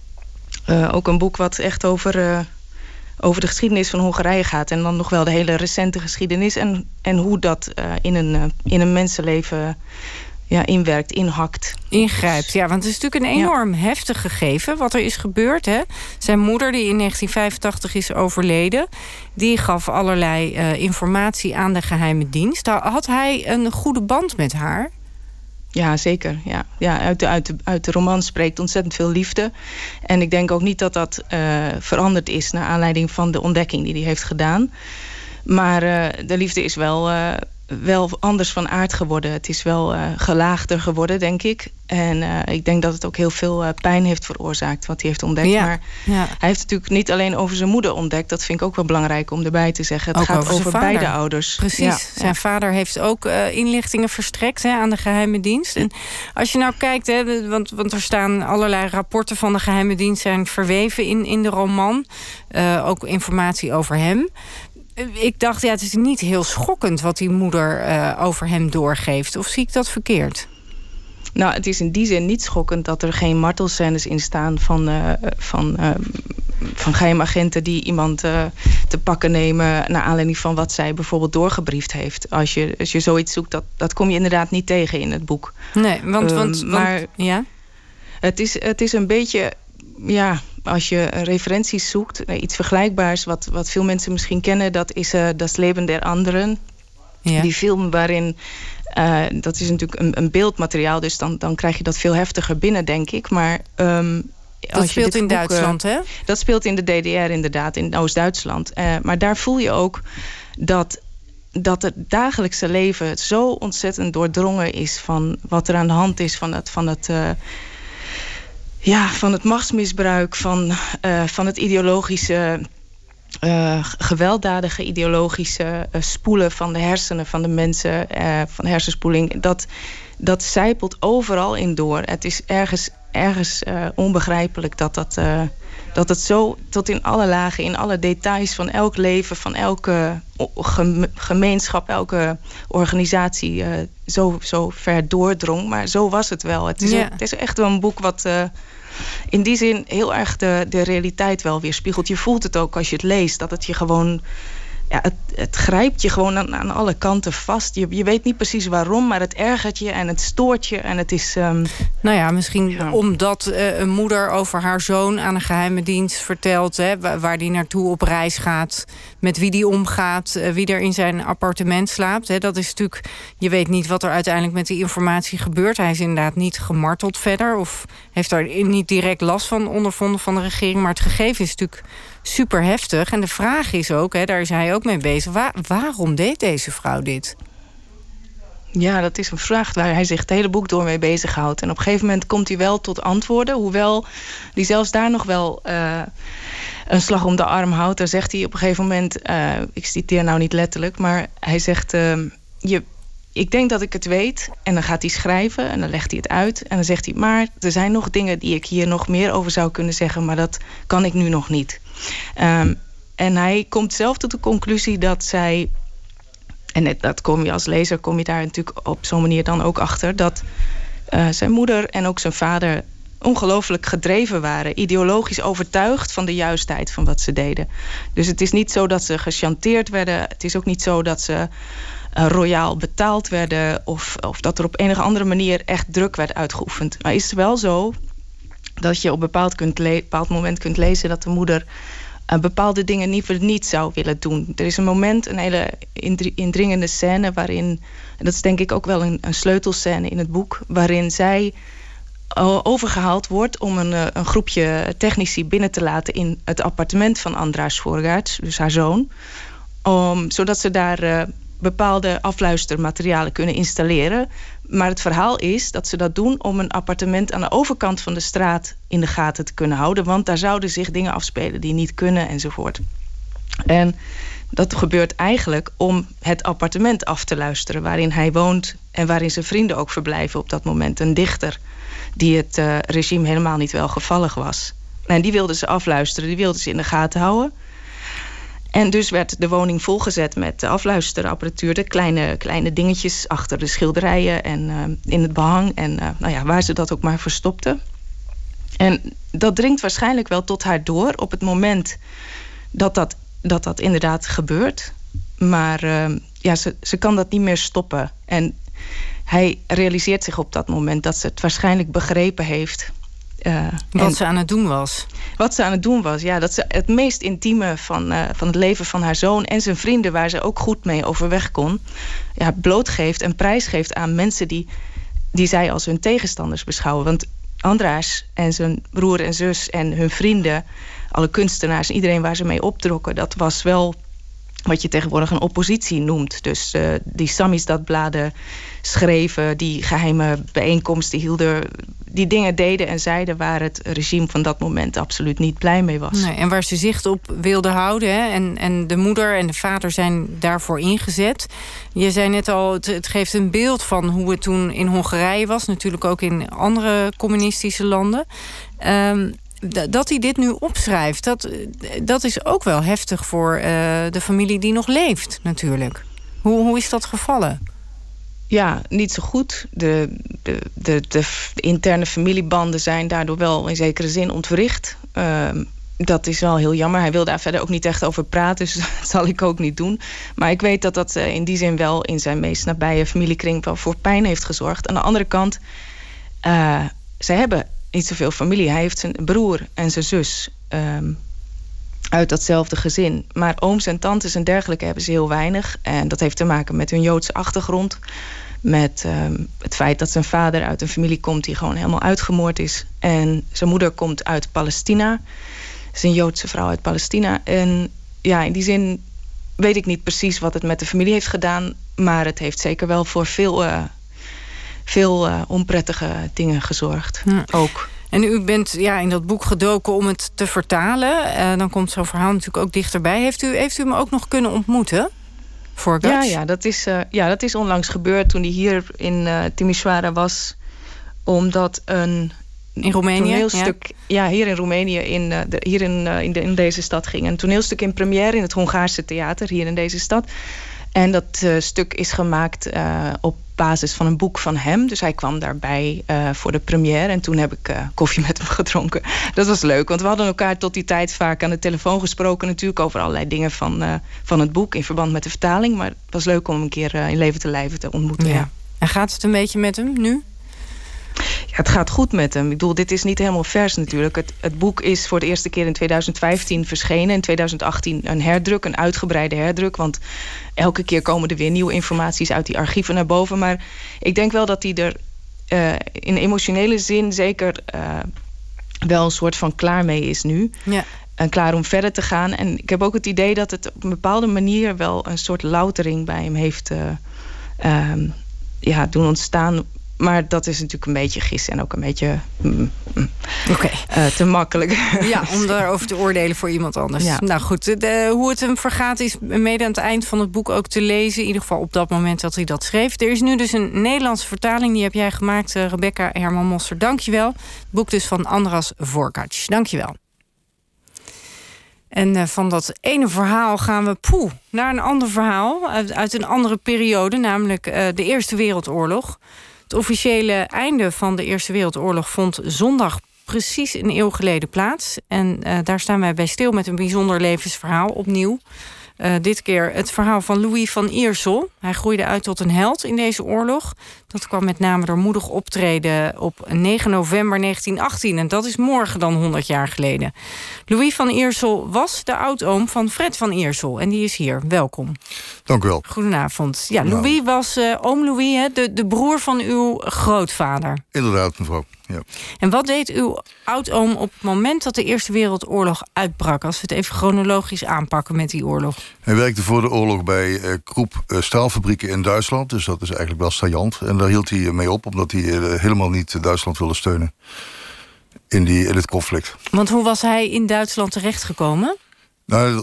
Uh, ook een boek wat echt over, uh, over de geschiedenis van Hongarije gaat. En dan nog wel de hele recente geschiedenis. En, en hoe dat uh, in, een, uh, in een mensenleven ja, inwerkt, inhakt. Ingrijpt, ja. Want het is natuurlijk een enorm ja. heftig gegeven wat er is gebeurd. Hè? Zijn moeder, die in negentien vijfentachtig is overleden, die gaf allerlei uh, informatie aan de geheime dienst. Had hij een goede band met haar? Ja, zeker. Ja. Ja, uit, de, uit, de, uit de roman spreekt ontzettend veel liefde. En ik denk ook niet dat dat uh, veranderd is naar aanleiding van de ontdekking die hij heeft gedaan. Maar uh, de liefde is wel, uh, wel anders van aard geworden. Het is wel uh, gelaagder geworden, denk ik. En uh, ik denk dat het ook heel veel uh, pijn heeft veroorzaakt wat hij heeft ontdekt. Ja, maar ja. hij heeft natuurlijk niet alleen over zijn moeder ontdekt. Dat vind ik ook wel belangrijk om erbij te zeggen. Het ook gaat over, over beide ouders. Precies. Ja, zijn ja. vader heeft ook uh, inlichtingen verstrekt hè, aan de geheime dienst. En als je nou kijkt, hè, want, want er staan allerlei rapporten van de geheime dienst zijn verweven in, in de roman. Uh, ook informatie over hem. Ik dacht, ja, het is niet heel schokkend wat die moeder uh, over hem doorgeeft. Of zie ik dat verkeerd? Nou, het is in die zin niet schokkend dat er geen martelscènes in staan van, uh, van, uh, van geheimagenten die iemand uh, te pakken nemen naar aanleiding van wat zij bijvoorbeeld doorgebriefd heeft. Als je, als je zoiets zoekt, dat, dat kom je inderdaad niet tegen in het boek. Nee, want... Um, want, maar want ja? het, is, het is een beetje... Ja, als je referenties zoekt, iets vergelijkbaars, wat, wat veel mensen misschien kennen, dat is uh, Das Leben der Anderen. Ja. Die film waarin, uh, dat is natuurlijk een, een beeldmateriaal, dus dan, dan krijg je dat veel heftiger binnen, denk ik. Maar um, dat als speelt je in boek, Duitsland, hè? Dat speelt in de D D R inderdaad, in Oost-Duitsland. Uh, maar daar voel je ook dat, dat het dagelijkse leven zo ontzettend doordrongen is van wat er aan de hand is, van het... Van het uh, Ja, van het machtsmisbruik, van, uh, van het ideologische, uh, gewelddadige ideologische uh, spoelen van de hersenen van de mensen, uh, van hersenspoeling. Dat, dat zijpelt overal in door. Het is ergens, ergens uh, onbegrijpelijk dat, dat, uh, dat het zo tot in alle lagen, in alle details van elk leven, van elke gem- gemeenschap, elke organisatie uh, zo, zo ver doordrong. Maar zo was het wel. Het is, ja. het is echt wel een boek wat... Uh, in die zin heel erg de, de realiteit wel weerspiegelt. Je voelt het ook als je het leest, dat het je gewoon ja, het, het grijpt je gewoon aan, aan alle kanten vast. Je, je weet niet precies waarom, maar het ergert je en het stoort je. En het is... Um, nou ja, misschien ja. omdat uh, een moeder over haar zoon aan een geheime dienst vertelt... Hè, waar, waar die naartoe op reis gaat, met wie die omgaat... Uh, wie er in zijn appartement slaapt. Hè. Dat is natuurlijk... Je weet niet wat er uiteindelijk met die informatie gebeurt. Hij is inderdaad niet gemarteld verder... of heeft daar niet direct last van ondervonden van de regering. Maar het gegeven is natuurlijk super heftig. En de vraag is ook, hè, daar is hij ook mee bezig... Waar, waarom deed deze vrouw dit? Ja, dat is een vraag waar hij zich het hele boek door mee bezighoudt. En op een gegeven moment komt hij wel tot antwoorden... hoewel hij zelfs daar nog wel uh, een slag om de arm houdt. Daar zegt hij op een gegeven moment... Uh, ik citeer nou niet letterlijk, maar hij zegt... Uh, je, ik denk dat ik het weet. En dan gaat hij schrijven en dan legt hij het uit. En dan zegt hij, maar er zijn nog dingen die ik hier nog meer over zou kunnen zeggen... maar dat kan ik nu nog niet. Um, en hij komt zelf tot de conclusie dat zij... en dat kom je als lezer, kom je daar natuurlijk op zo'n manier dan ook achter... dat uh, zijn moeder en ook zijn vader ongelooflijk gedreven waren... ideologisch overtuigd van de juistheid van wat ze deden. Dus het is niet zo dat ze gechanteerd werden. Het is ook niet zo dat ze uh, royaal betaald werden... Of, of dat er op enige andere manier echt druk werd uitgeoefend. Maar is het wel zo dat je op een bepaald, kunt le- bepaald moment kunt lezen... dat de moeder... Uh, bepaalde dingen liever niet zou willen doen. Er is een moment, een hele indringende scène... waarin, en dat is denk ik ook wel een, een sleutelscène in het boek... waarin zij uh, overgehaald wordt om een, uh, een groepje technici binnen te laten... in het appartement van András Forgács, dus haar zoon... Um, zodat ze daar uh, bepaalde afluistermaterialen kunnen installeren. Maar het verhaal is dat ze dat doen om een appartement aan de overkant van de straat in de gaten te kunnen houden. Want daar zouden zich dingen afspelen die niet kunnen enzovoort. En dat gebeurt eigenlijk om het appartement af te luisteren waarin hij woont en waarin zijn vrienden ook verblijven op dat moment. Een dichter die het uh, regime helemaal niet welgevallig was. En die wilden ze afluisteren, die wilden ze in de gaten houden. En dus werd de woning volgezet met afluisterapparatuur... de kleine, kleine dingetjes achter de schilderijen en uh, in het behang... en uh, nou ja, waar ze dat ook maar verstopten. En dat dringt waarschijnlijk wel tot haar door... op het moment dat dat, dat, dat inderdaad gebeurt. Maar uh, ja, ze, ze kan dat niet meer stoppen. En hij realiseert zich op dat moment dat ze het waarschijnlijk begrepen heeft... Uh, wat en, ze aan het doen was. Wat ze aan het doen was, ja. Dat ze het meest intieme van, uh, van het leven van haar zoon... en zijn vrienden, waar ze ook goed mee overweg kon... Ja, blootgeeft en prijsgeeft aan mensen die, die zij als hun tegenstanders beschouwen. Want András en zijn broer en zus en hun vrienden... alle kunstenaars en iedereen waar ze mee optrokken... dat was wel wat je tegenwoordig een oppositie noemt. Dus uh, die Samisdat-bladen schreven, die geheime bijeenkomsten hielden... die dingen deden en zeiden waar het regime van dat moment absoluut niet blij mee was. Nee, en waar ze zicht op wilden houden. Hè? En, en de moeder en de vader zijn daarvoor ingezet. Je zei net al, het, het geeft een beeld van hoe het toen in Hongarije was. Natuurlijk ook in andere communistische landen. Um, d- dat hij dit nu opschrijft, dat, dat is ook wel heftig voor uh, de familie die nog leeft natuurlijk. Hoe, hoe is dat gevallen? Ja, niet zo goed. De, de, de, de interne familiebanden zijn daardoor wel in zekere zin ontwricht. Uh, dat is wel heel jammer. Hij wil daar verder ook niet echt over praten, dus dat zal ik ook niet doen. Maar ik weet dat dat uh, in die zin wel in zijn meest nabije familiekring wel voor pijn heeft gezorgd. Aan de andere kant, uh, zij hebben niet zoveel familie. Hij heeft zijn broer en zijn zus um, uit datzelfde gezin. Maar ooms en tantes en dergelijke hebben ze heel weinig. En dat heeft te maken met hun Joodse achtergrond. Met um, het feit dat zijn vader uit een familie komt die gewoon helemaal uitgemoord is. En zijn moeder komt uit Palestina. Is een Joodse vrouw uit Palestina. En ja, in die zin weet ik niet precies wat het met de familie heeft gedaan. Maar het heeft zeker wel voor veel, uh, veel uh, onprettige dingen gezorgd. Ja. Ook. En u bent ja, in dat boek gedoken om het te vertalen. Uh, dan komt zo'n verhaal natuurlijk ook dichterbij. Heeft u, heeft u hem ook nog kunnen ontmoeten? Ja, ja, dat is, uh, ja, dat is onlangs gebeurd toen hij hier in uh, Timișoara was. Omdat een in Roemenië, toneelstuk... Ja. ja, hier in Roemenië, in, uh, de, hier in, uh, in, de, in deze stad ging. Een toneelstuk in première in het Hongaarse theater hier in deze stad. En dat uh, stuk is gemaakt uh, op basis van een boek van hem. Dus hij kwam daarbij uh, voor de première. En toen heb ik uh, koffie met hem gedronken. Dat was leuk, want we hadden elkaar tot die tijd vaak aan de telefoon gesproken. Natuurlijk over allerlei dingen van, uh, van het boek in verband met de vertaling. Maar het was leuk om een keer uh, in leven te lijven te ontmoeten. Ja. Ja. En gaat het een beetje met hem nu? Ja, het gaat goed met hem. Ik bedoel, dit is niet helemaal vers natuurlijk. Het, het boek is voor de eerste keer in twintig vijftien verschenen. In twintig achttien een herdruk, een uitgebreide herdruk. Want elke keer komen er weer nieuwe informaties uit die archieven naar boven. Maar ik denk wel dat hij er uh, in emotionele zin zeker uh, wel een soort van klaar mee is nu. Ja. En klaar om verder te gaan. En ik heb ook het idee dat het op een bepaalde manier wel een soort loutering bij hem heeft uh, uh, ja, doen ontstaan. Maar dat is natuurlijk een beetje gissen en ook een beetje mm, mm, okay. uh, te makkelijk. Ja, om daarover te oordelen voor iemand anders. Ja. Nou goed, de, hoe het hem vergaat is mede aan het eind van het boek ook te lezen. In ieder geval op dat moment dat hij dat schreef. Er is nu dus een Nederlandse vertaling, die heb jij gemaakt, uh, Rebecca Herman Mosser. Dank je wel. Het boek dus van Andras Vorkac. Dank je wel. En uh, van dat ene verhaal gaan we poeh, naar een ander verhaal. Uit, uit een andere periode, namelijk uh, de Eerste Wereldoorlog. Het officiële einde van de Eerste Wereldoorlog vond zondag precies een eeuw geleden plaats. En uh, daar staan wij bij stil met een bijzonder levensverhaal opnieuw. Uh, dit keer het verhaal van Louis van Iersel. Hij groeide uit tot een held in deze oorlog. Dat kwam met name door moedig optreden op negen november negentien achttien. En dat is morgen dan honderd jaar geleden. Louis van Iersel was de oudoom van Fred van Iersel. En die is hier. Welkom. Dank u wel. Goedenavond. Ja, Louis was, uh, oom Louis, hè, de, de broer van uw grootvader. Inderdaad, mevrouw. Ja. En wat deed uw oudoom op het moment dat de Eerste Wereldoorlog uitbrak? Als we het even chronologisch aanpakken met die oorlog. Hij werkte voor de oorlog bij uh, Krupp uh, staalfabrieken in Duitsland. Dus dat is eigenlijk wel saillant. En daar hield hij mee op, omdat hij uh, helemaal niet Duitsland wilde steunen in, die, in het conflict. Want hoe was hij in Duitsland terechtgekomen? Nou,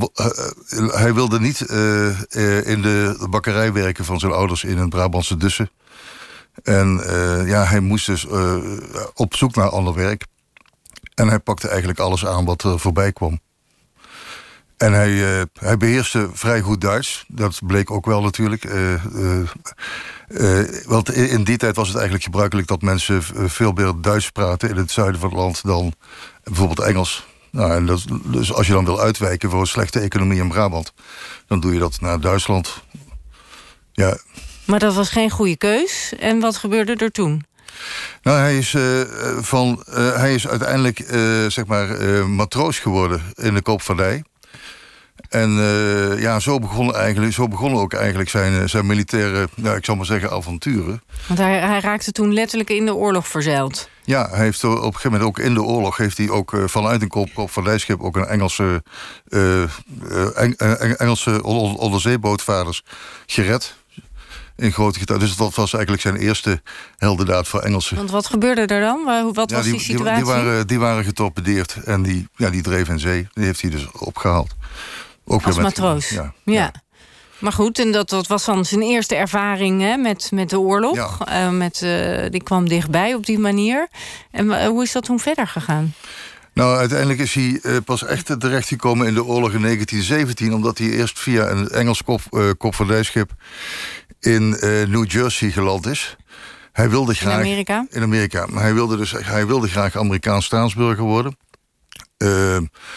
hij wilde niet uh, uh, in de bakkerij werken van zijn ouders in een Brabantse Dussen. En uh, ja, hij moest dus uh, op zoek naar ander werk. En hij pakte eigenlijk alles aan wat er voorbij kwam. En hij, uh, hij beheerste vrij goed Duits. Dat bleek ook wel natuurlijk. Uh, uh, uh, want in die tijd was het eigenlijk gebruikelijk dat mensen veel meer Duits praten in het zuiden van het land dan bijvoorbeeld Engels. Nou, en dat, dus als je dan wil uitwijken voor een slechte economie in Brabant, dan doe je dat naar Duitsland. Ja. Maar dat was geen goede keus. En wat gebeurde er toen? Nou, hij is, uh, van, uh, hij is uiteindelijk uh, zeg maar, uh, matroos geworden in de koopvaardij. En uh, ja, zo begonnen, eigenlijk, zo begonnen ook eigenlijk zijn, zijn militaire, nou, ik zal maar zeggen, avonturen. Want hij, hij raakte toen letterlijk in de oorlog verzeild. Ja, hij heeft op een gegeven moment ook in de oorlog heeft hij ook uh, vanuit een koop, koopvaardijschip ook een Engelse, uh, uh, Eng, uh, Engelse onderzeebootvaarders gered. In grote getallen. Dus dat was eigenlijk zijn eerste heldendaad voor Engelsen. Want wat gebeurde er dan? Wat ja, was die, die situatie? Die, die, waren, die waren getorpedeerd en die, ja, die dreef in zee. Die heeft hij dus opgehaald. Ook als weer met, matroos? Ja, ja. ja. Maar goed, en dat, dat was dan zijn eerste ervaring hè, met, met de oorlog. Ja. Uh, met, uh, die kwam dichtbij op die manier. En uh, hoe is dat toen verder gegaan? Nou, uiteindelijk is hij uh, pas echt terechtgekomen in de oorlog in negentien zeventien... omdat hij eerst via een Engels kop, uh, koopvaardijschip in uh, New Jersey geland is. Hij wilde graag, in Amerika? In Amerika. Maar hij wilde, dus, hij wilde graag Amerikaans staatsburger worden. Uh,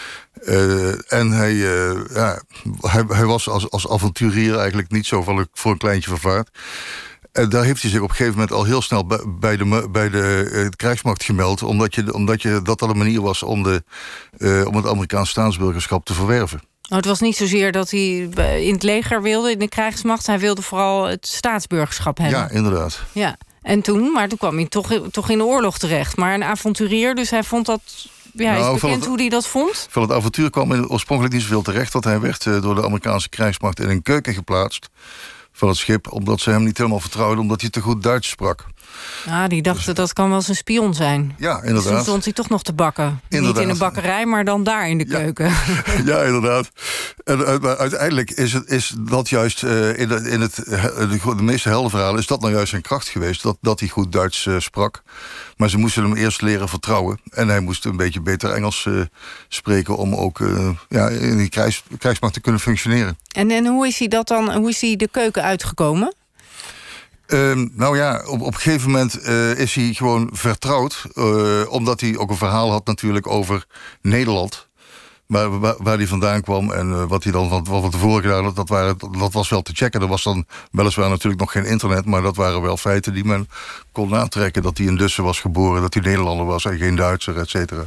uh, en hij, uh, ja, hij, hij was als, als avonturier eigenlijk niet zo van, voor een kleintje vervaard. En daar heeft hij zich op een gegeven moment al heel snel bij, bij de, bij de uh, krijgsmacht gemeld. Omdat, je, omdat je, dat dat een manier was om, de, uh, om het Amerikaans staatsburgerschap te verwerven. Oh, het was niet zozeer dat hij in het leger wilde, in de krijgsmacht. Hij wilde vooral het staatsburgerschap hebben. Ja, inderdaad. Ja. En toen, maar toen kwam hij toch, toch in de oorlog terecht. Maar een avonturier, dus hij vond dat... Ja, nou, is bekend het, hoe hij dat vond? Van het avontuur kwam hij oorspronkelijk niet zoveel terecht. Want hij werd uh, door de Amerikaanse krijgsmacht in een keuken geplaatst van het schip, omdat ze hem niet helemaal vertrouwden, omdat hij te goed Duits sprak. Ah, die dachten dus, dat kan wel eens een spion zijn. Ja, inderdaad. Dus toen stond hij toch nog te bakken. Inderdaad. Niet in een bakkerij, maar dan daar in de ja. keuken. Ja, inderdaad. En uh, uiteindelijk is, het, is dat juist uh, in, de, in het, de, de meeste heldenverhalen is dat nou juist zijn kracht geweest, dat, dat hij goed Duits uh, sprak. Maar ze moesten hem eerst leren vertrouwen. En hij moest een beetje beter Engels uh, spreken om ook uh, ja, in die krijgs, krijgsmacht te kunnen functioneren. En, en hoe is hij dat dan? Hoe is hij de keuken uitgekomen? Uh, nou ja, op, op een gegeven moment uh, is hij gewoon vertrouwd. Uh, omdat hij ook een verhaal had natuurlijk over Nederland. Waar, waar, waar hij vandaan kwam en uh, wat hij dan wat, wat tevoren gedaan had, dat, waren, dat was wel te checken. Er was dan weliswaar natuurlijk nog geen internet, maar dat waren wel feiten die men kon natrekken. Dat hij in Dussen was geboren, dat hij Nederlander was en geen Duitser, et cetera.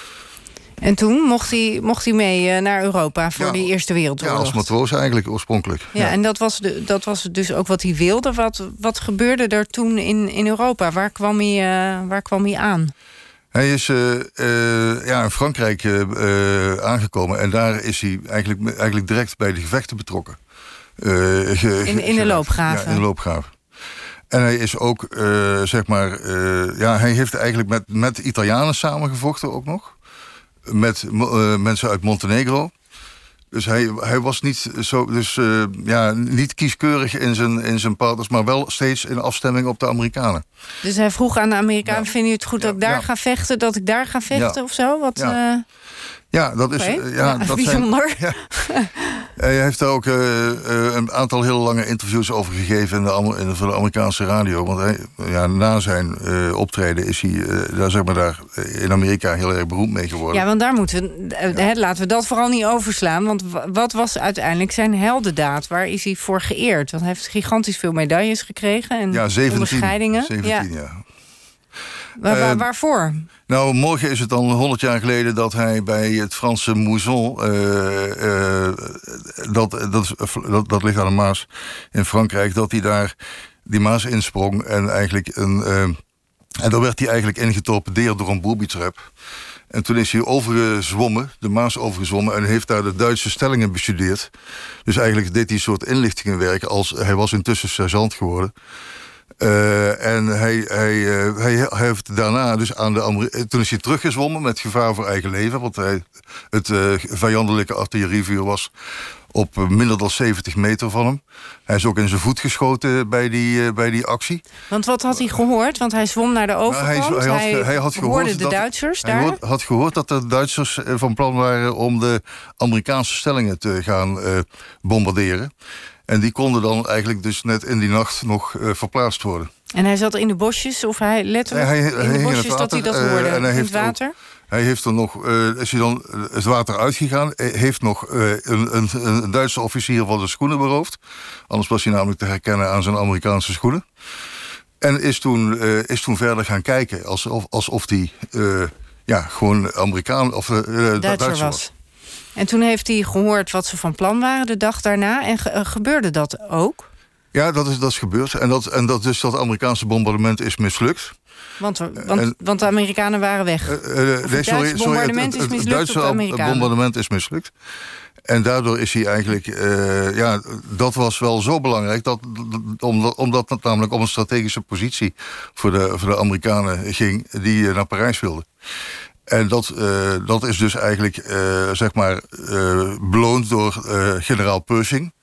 En toen mocht hij, mocht hij mee uh, naar Europa voor ja, die Eerste Wereldoorlog? Ja, als matroos eigenlijk oorspronkelijk. Ja, ja. En dat was, de, dat was dus ook wat hij wilde. Wat, wat gebeurde er toen in, in Europa? Waar kwam hij, uh, waar kwam hij aan? Hij is uh, uh, ja, in Frankrijk uh, uh, aangekomen en daar is hij eigenlijk, eigenlijk direct bij de gevechten betrokken. Uh, ge, in, in de loopgraven? Ja, in de loopgraven. En hij is ook, uh, zeg maar, uh, ja, hij heeft eigenlijk met, met Italianen samengevochten ook nog. Met uh, mensen uit Montenegro. Dus hij, hij was niet zo, dus uh, ja, niet kieskeurig in zijn, in zijn partners, maar wel steeds in afstemming op de Amerikanen. Dus hij vroeg aan de Amerikanen: ja. Vinden jullie het goed ja, dat ik daar ja. ga vechten, dat ik daar ga vechten ja. of zo? Wat, ja. Uh... ja, dat is okay. uh, ja, ja, dat bijzonder. Zijn, ja. Hij heeft daar ook uh, uh, een aantal hele lange interviews over gegeven in de, in de, voor de Amerikaanse radio. Want hij, ja, na zijn uh, optreden is hij uh, daar, zeg maar, daar in Amerika heel erg beroemd mee geworden. Ja, want daar moeten we, uh, ja. laten we dat vooral niet overslaan. Want wat was uiteindelijk zijn heldendaad? Waar is hij voor geëerd? Want hij heeft gigantisch veel medailles gekregen en ja, zeventien, onderscheidingen. zeventien, ja. ja. Waar, waar, waarvoor? Nou, morgen is het dan honderd jaar geleden dat hij bij het Franse Mouzon, uh, uh, dat, dat, dat, dat ligt aan de Maas in Frankrijk, dat hij daar die Maas insprong en eigenlijk een, uh, en daar werd hij eigenlijk ingetorpedeerd door een booby-trap. En toen is hij overgezwommen, de Maas overgezwommen, en heeft daar de Duitse stellingen bestudeerd. Dus eigenlijk deed hij een soort inlichtingenwerk, als hij was intussen sergeant geworden. Uh, en hij, hij, uh, hij, hij heeft daarna dus aan de Ameri- toen is hij teruggezwommen met gevaar voor eigen leven, want hij, het uh, vijandelijke artillerievuur was op uh, minder dan zeventig meter van hem. Hij is ook in zijn voet geschoten bij die, uh, bij die actie. Want wat had hij gehoord? Want hij zwom naar de overkant. Nou, hij, hij, had, hij had gehoord hoorde de dat, Duitsers hij daar? Hij had gehoord dat de Duitsers van plan waren om de Amerikaanse stellingen te gaan uh, bombarderen. En die konden dan eigenlijk dus net in die nacht nog uh, verplaatst worden. En hij zat in de bosjes, of hij letterlijk hij, hij, in de bosjes in dat hij dat hoorde, uh, en hij in het water? Ook, hij heeft er nog, uh, is hij dan het water uitgegaan, heeft nog uh, een, een, een Duitse officier van de schoenen beroofd. Anders was hij namelijk te herkennen aan zijn Amerikaanse schoenen. En is toen, uh, is toen verder gaan kijken, alsof, alsof hij uh, ja, gewoon Amerikaan of uh, Duitser, Duitser was. was. En toen heeft hij gehoord wat ze van plan waren de dag daarna. En ge- uh, gebeurde dat ook? Ja, dat is, dat is gebeurd. En, dat, en dat, dus dat Amerikaanse bombardement is mislukt. Want, want, en, want de Amerikanen waren weg. Uh, uh, nee, het Duitse bombardement is mislukt. Het Duitse bombardement is mislukt. En daardoor is hij eigenlijk... Uh, ja, dat was wel zo belangrijk, dat, omdat, omdat het namelijk om een strategische positie voor de, voor de Amerikanen ging, die uh, naar Parijs wilden. En dat, uh, dat is dus eigenlijk, uh, zeg maar, uh, beloond door uh, generaal Pershing.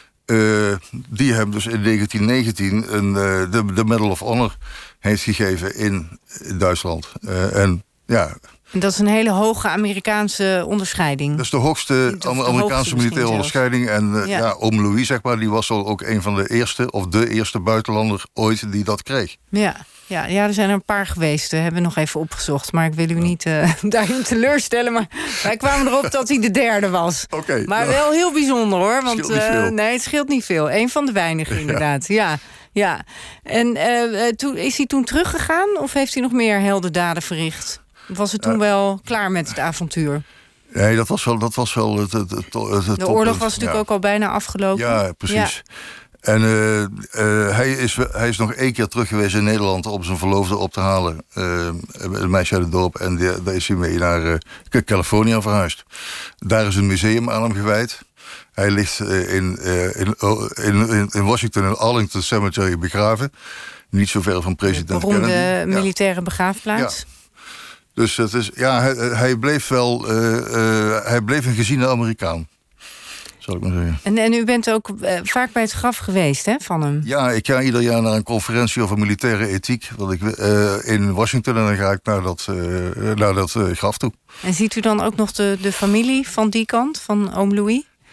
Uh, die hem dus in negentien negentien een, uh, de, de Medal of Honor heeft gegeven in Duitsland. Uh, en ja... En dat is een hele hoge Amerikaanse onderscheiding. Dat is de hoogste de, de Amerikaanse hoogste militaire onderscheiding. En uh, ja. ja, oom Louis, zeg maar, die was al ook een van de eerste, of de eerste buitenlander ooit die dat kreeg. Ja, ja, ja, er zijn er een paar geweest. We hebben nog even opgezocht. Maar ik wil u niet uh, daarin teleurstellen. Maar wij kwamen erop dat hij de derde was. Okay, maar nou, wel heel bijzonder, hoor. Want uh, nee, het scheelt niet veel. Eén van de weinigen, inderdaad. Ja. ja. Ja, en uh, toen, is hij toen teruggegaan of heeft hij nog meer heldendaden verricht? Of was het toen uh, wel klaar met het avontuur? Nee, dat was wel, dat was wel het, het, het, het De oorlog was natuurlijk ja. ook al bijna afgelopen. Ja, precies. Ja. En uh, uh, hij, is, hij is nog één keer terug geweest in Nederland om zijn verloofde op te halen. Uh, een meisje uit het dorp. En die, daar is hij mee naar uh, Californië verhuisd. Daar is een museum aan hem gewijd. Hij ligt uh, in, uh, in, in, in Washington in Arlington Cemetery begraven. Niet zo ver van president Kennedy. De beroemde militaire ja. begraafplaats. Ja. Dus het is, ja, hij, hij bleef wel uh, uh, hij bleef een geziene Amerikaan. Zal ik maar zeggen. En, en u bent ook uh, vaak bij het graf geweest, hè, van hem? Ja, ik ga ieder jaar naar een conferentie over militaire ethiek wat ik, uh, in Washington. En dan ga ik naar dat, uh, naar dat uh, graf toe. En ziet u dan ook nog de, de familie van die kant, van oom Louis?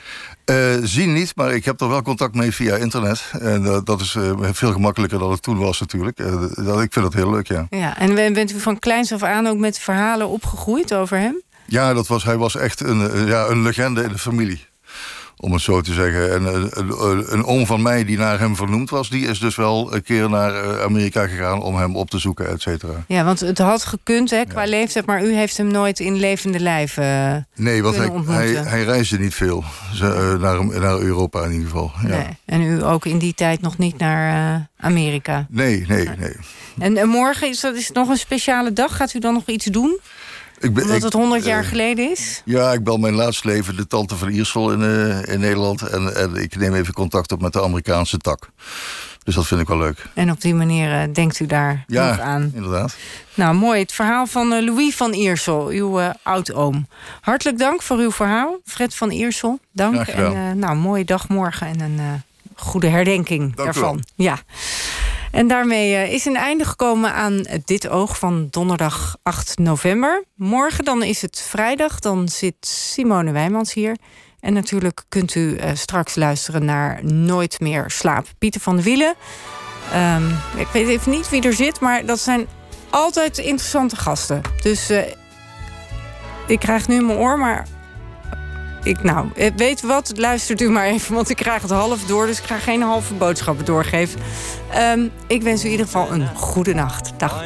Uh, zien niet, maar ik heb er wel contact mee via internet. En uh, dat is uh, veel gemakkelijker dan het toen was natuurlijk. Uh, dat, ik vind dat heel leuk, ja. Ja, en bent u van kleins af aan ook met verhalen opgegroeid over hem? Ja, dat was, hij was echt een, uh, ja, een legende in de familie. Om het zo te zeggen. En een, een, een oom van mij die naar hem vernoemd was, die is dus wel een keer naar Amerika gegaan om hem op te zoeken, et cetera. Ja, want het had gekund, hè, qua ja. leeftijd, maar u heeft hem nooit in levende lijf uh, Nee, want hij, hij, hij reisde niet veel. Uh, naar, naar Europa in ieder geval. Ja. Nee. En u ook in die tijd nog niet naar uh, Amerika? Nee, nee, nee. En, en morgen is, dat, is het nog een speciale dag? Gaat u dan nog iets doen? Ik ben, Omdat ik, het honderd jaar uh, geleden is? Ja, ik bel mijn laatste leven de tante van Iersel in, uh, in Nederland. En, en ik neem even contact op met de Amerikaanse tak. Dus dat vind ik wel leuk. En op die manier uh, denkt u daar ja, nog aan? Ja, inderdaad. Nou, mooi. Het verhaal van uh, Louis van Iersel, uw uh, oud-oom. Hartelijk dank voor uw verhaal, Fred van Iersel. Dank. En uh, nou, mooie dag morgen en een uh, goede herdenking dank daarvan. Ja. En daarmee is een einde gekomen aan Dit Oog van donderdag acht november. Morgen dan is het vrijdag, dan zit Simone Wijmans hier. En natuurlijk kunt u uh, straks luisteren naar Nooit meer slaap. Pieter van de Wielen. Um, ik weet even niet wie er zit, maar dat zijn altijd interessante gasten. Dus uh, ik krijg nu in mijn oor, maar... Ik, nou, weet u wat? Luistert u maar even, want ik krijg het half door. Dus ik ga geen halve boodschappen doorgeven. Um, ik wens u in ieder geval een goede nacht. Dag.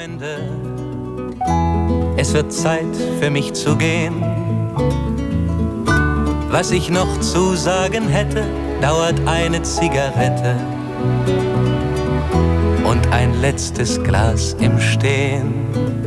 Es wird Zeit für mich zu gehen. Was ich noch zu sagen hätte, dauert eine Zigarette und ein letztes Glas im Stehen.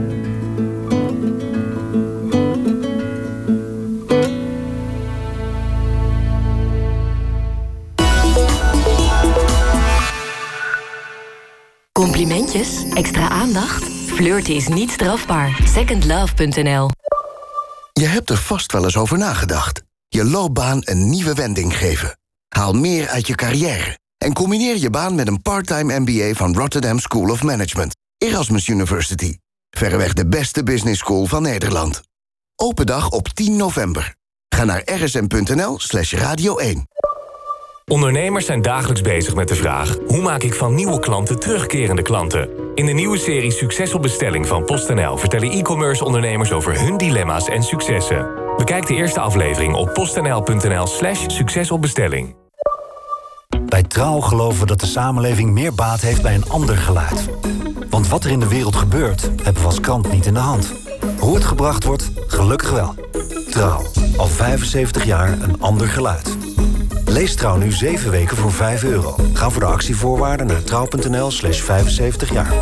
Complimentjes? Extra aandacht? Flirten is niet strafbaar. second love punt n l. Je hebt er vast wel eens over nagedacht. Je loopbaan een nieuwe wending geven. Haal meer uit je carrière. En combineer je baan met een parttime M B A van Rotterdam School of Management. Erasmus University. Verreweg de beste business school van Nederland. Open dag op tien november. Ga naar r s m punt n l slash radio één. Ondernemers zijn dagelijks bezig met de vraag: hoe maak ik van nieuwe klanten terugkerende klanten? In de nieuwe serie Succes op bestelling van PostNL vertellen e-commerce ondernemers over hun dilemma's en successen. Bekijk de eerste aflevering op postnl punt n l slash succes op bestelling. Bij Trouw geloven we dat de samenleving meer baat heeft bij een ander geluid. Want wat er in de wereld gebeurt, hebben we als krant niet in de hand. Hoe het gebracht wordt, gelukkig wel. Trouw, al vijfenzeventig jaar een ander geluid. Lees Trouw nu zeven weken voor vijf euro. Ga voor de actievoorwaarden naar trouw punt n l slash vijfenzeventig jaar.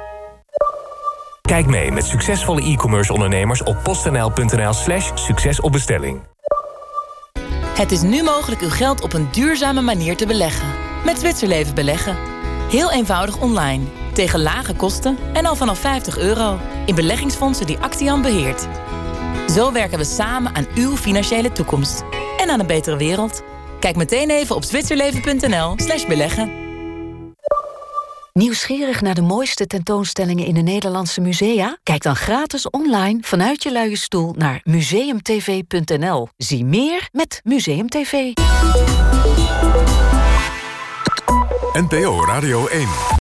Kijk mee met succesvolle e-commerce ondernemers op postnl punt n l slash succes op bestelling. Het is nu mogelijk uw geld op een duurzame manier te beleggen. Met Zwitserleven beleggen. Heel eenvoudig online. Tegen lage kosten en al vanaf vijftig euro. In beleggingsfondsen die Actian beheert. Zo werken we samen aan uw financiële toekomst. En aan een betere wereld. Kijk meteen even op zwitserleven punt n l slash beleggen. Nieuwsgierig naar de mooiste tentoonstellingen in de Nederlandse musea? Kijk dan gratis online vanuit je luie stoel naar museumtv punt n l. Zie meer met Museum T V. N P O Radio één.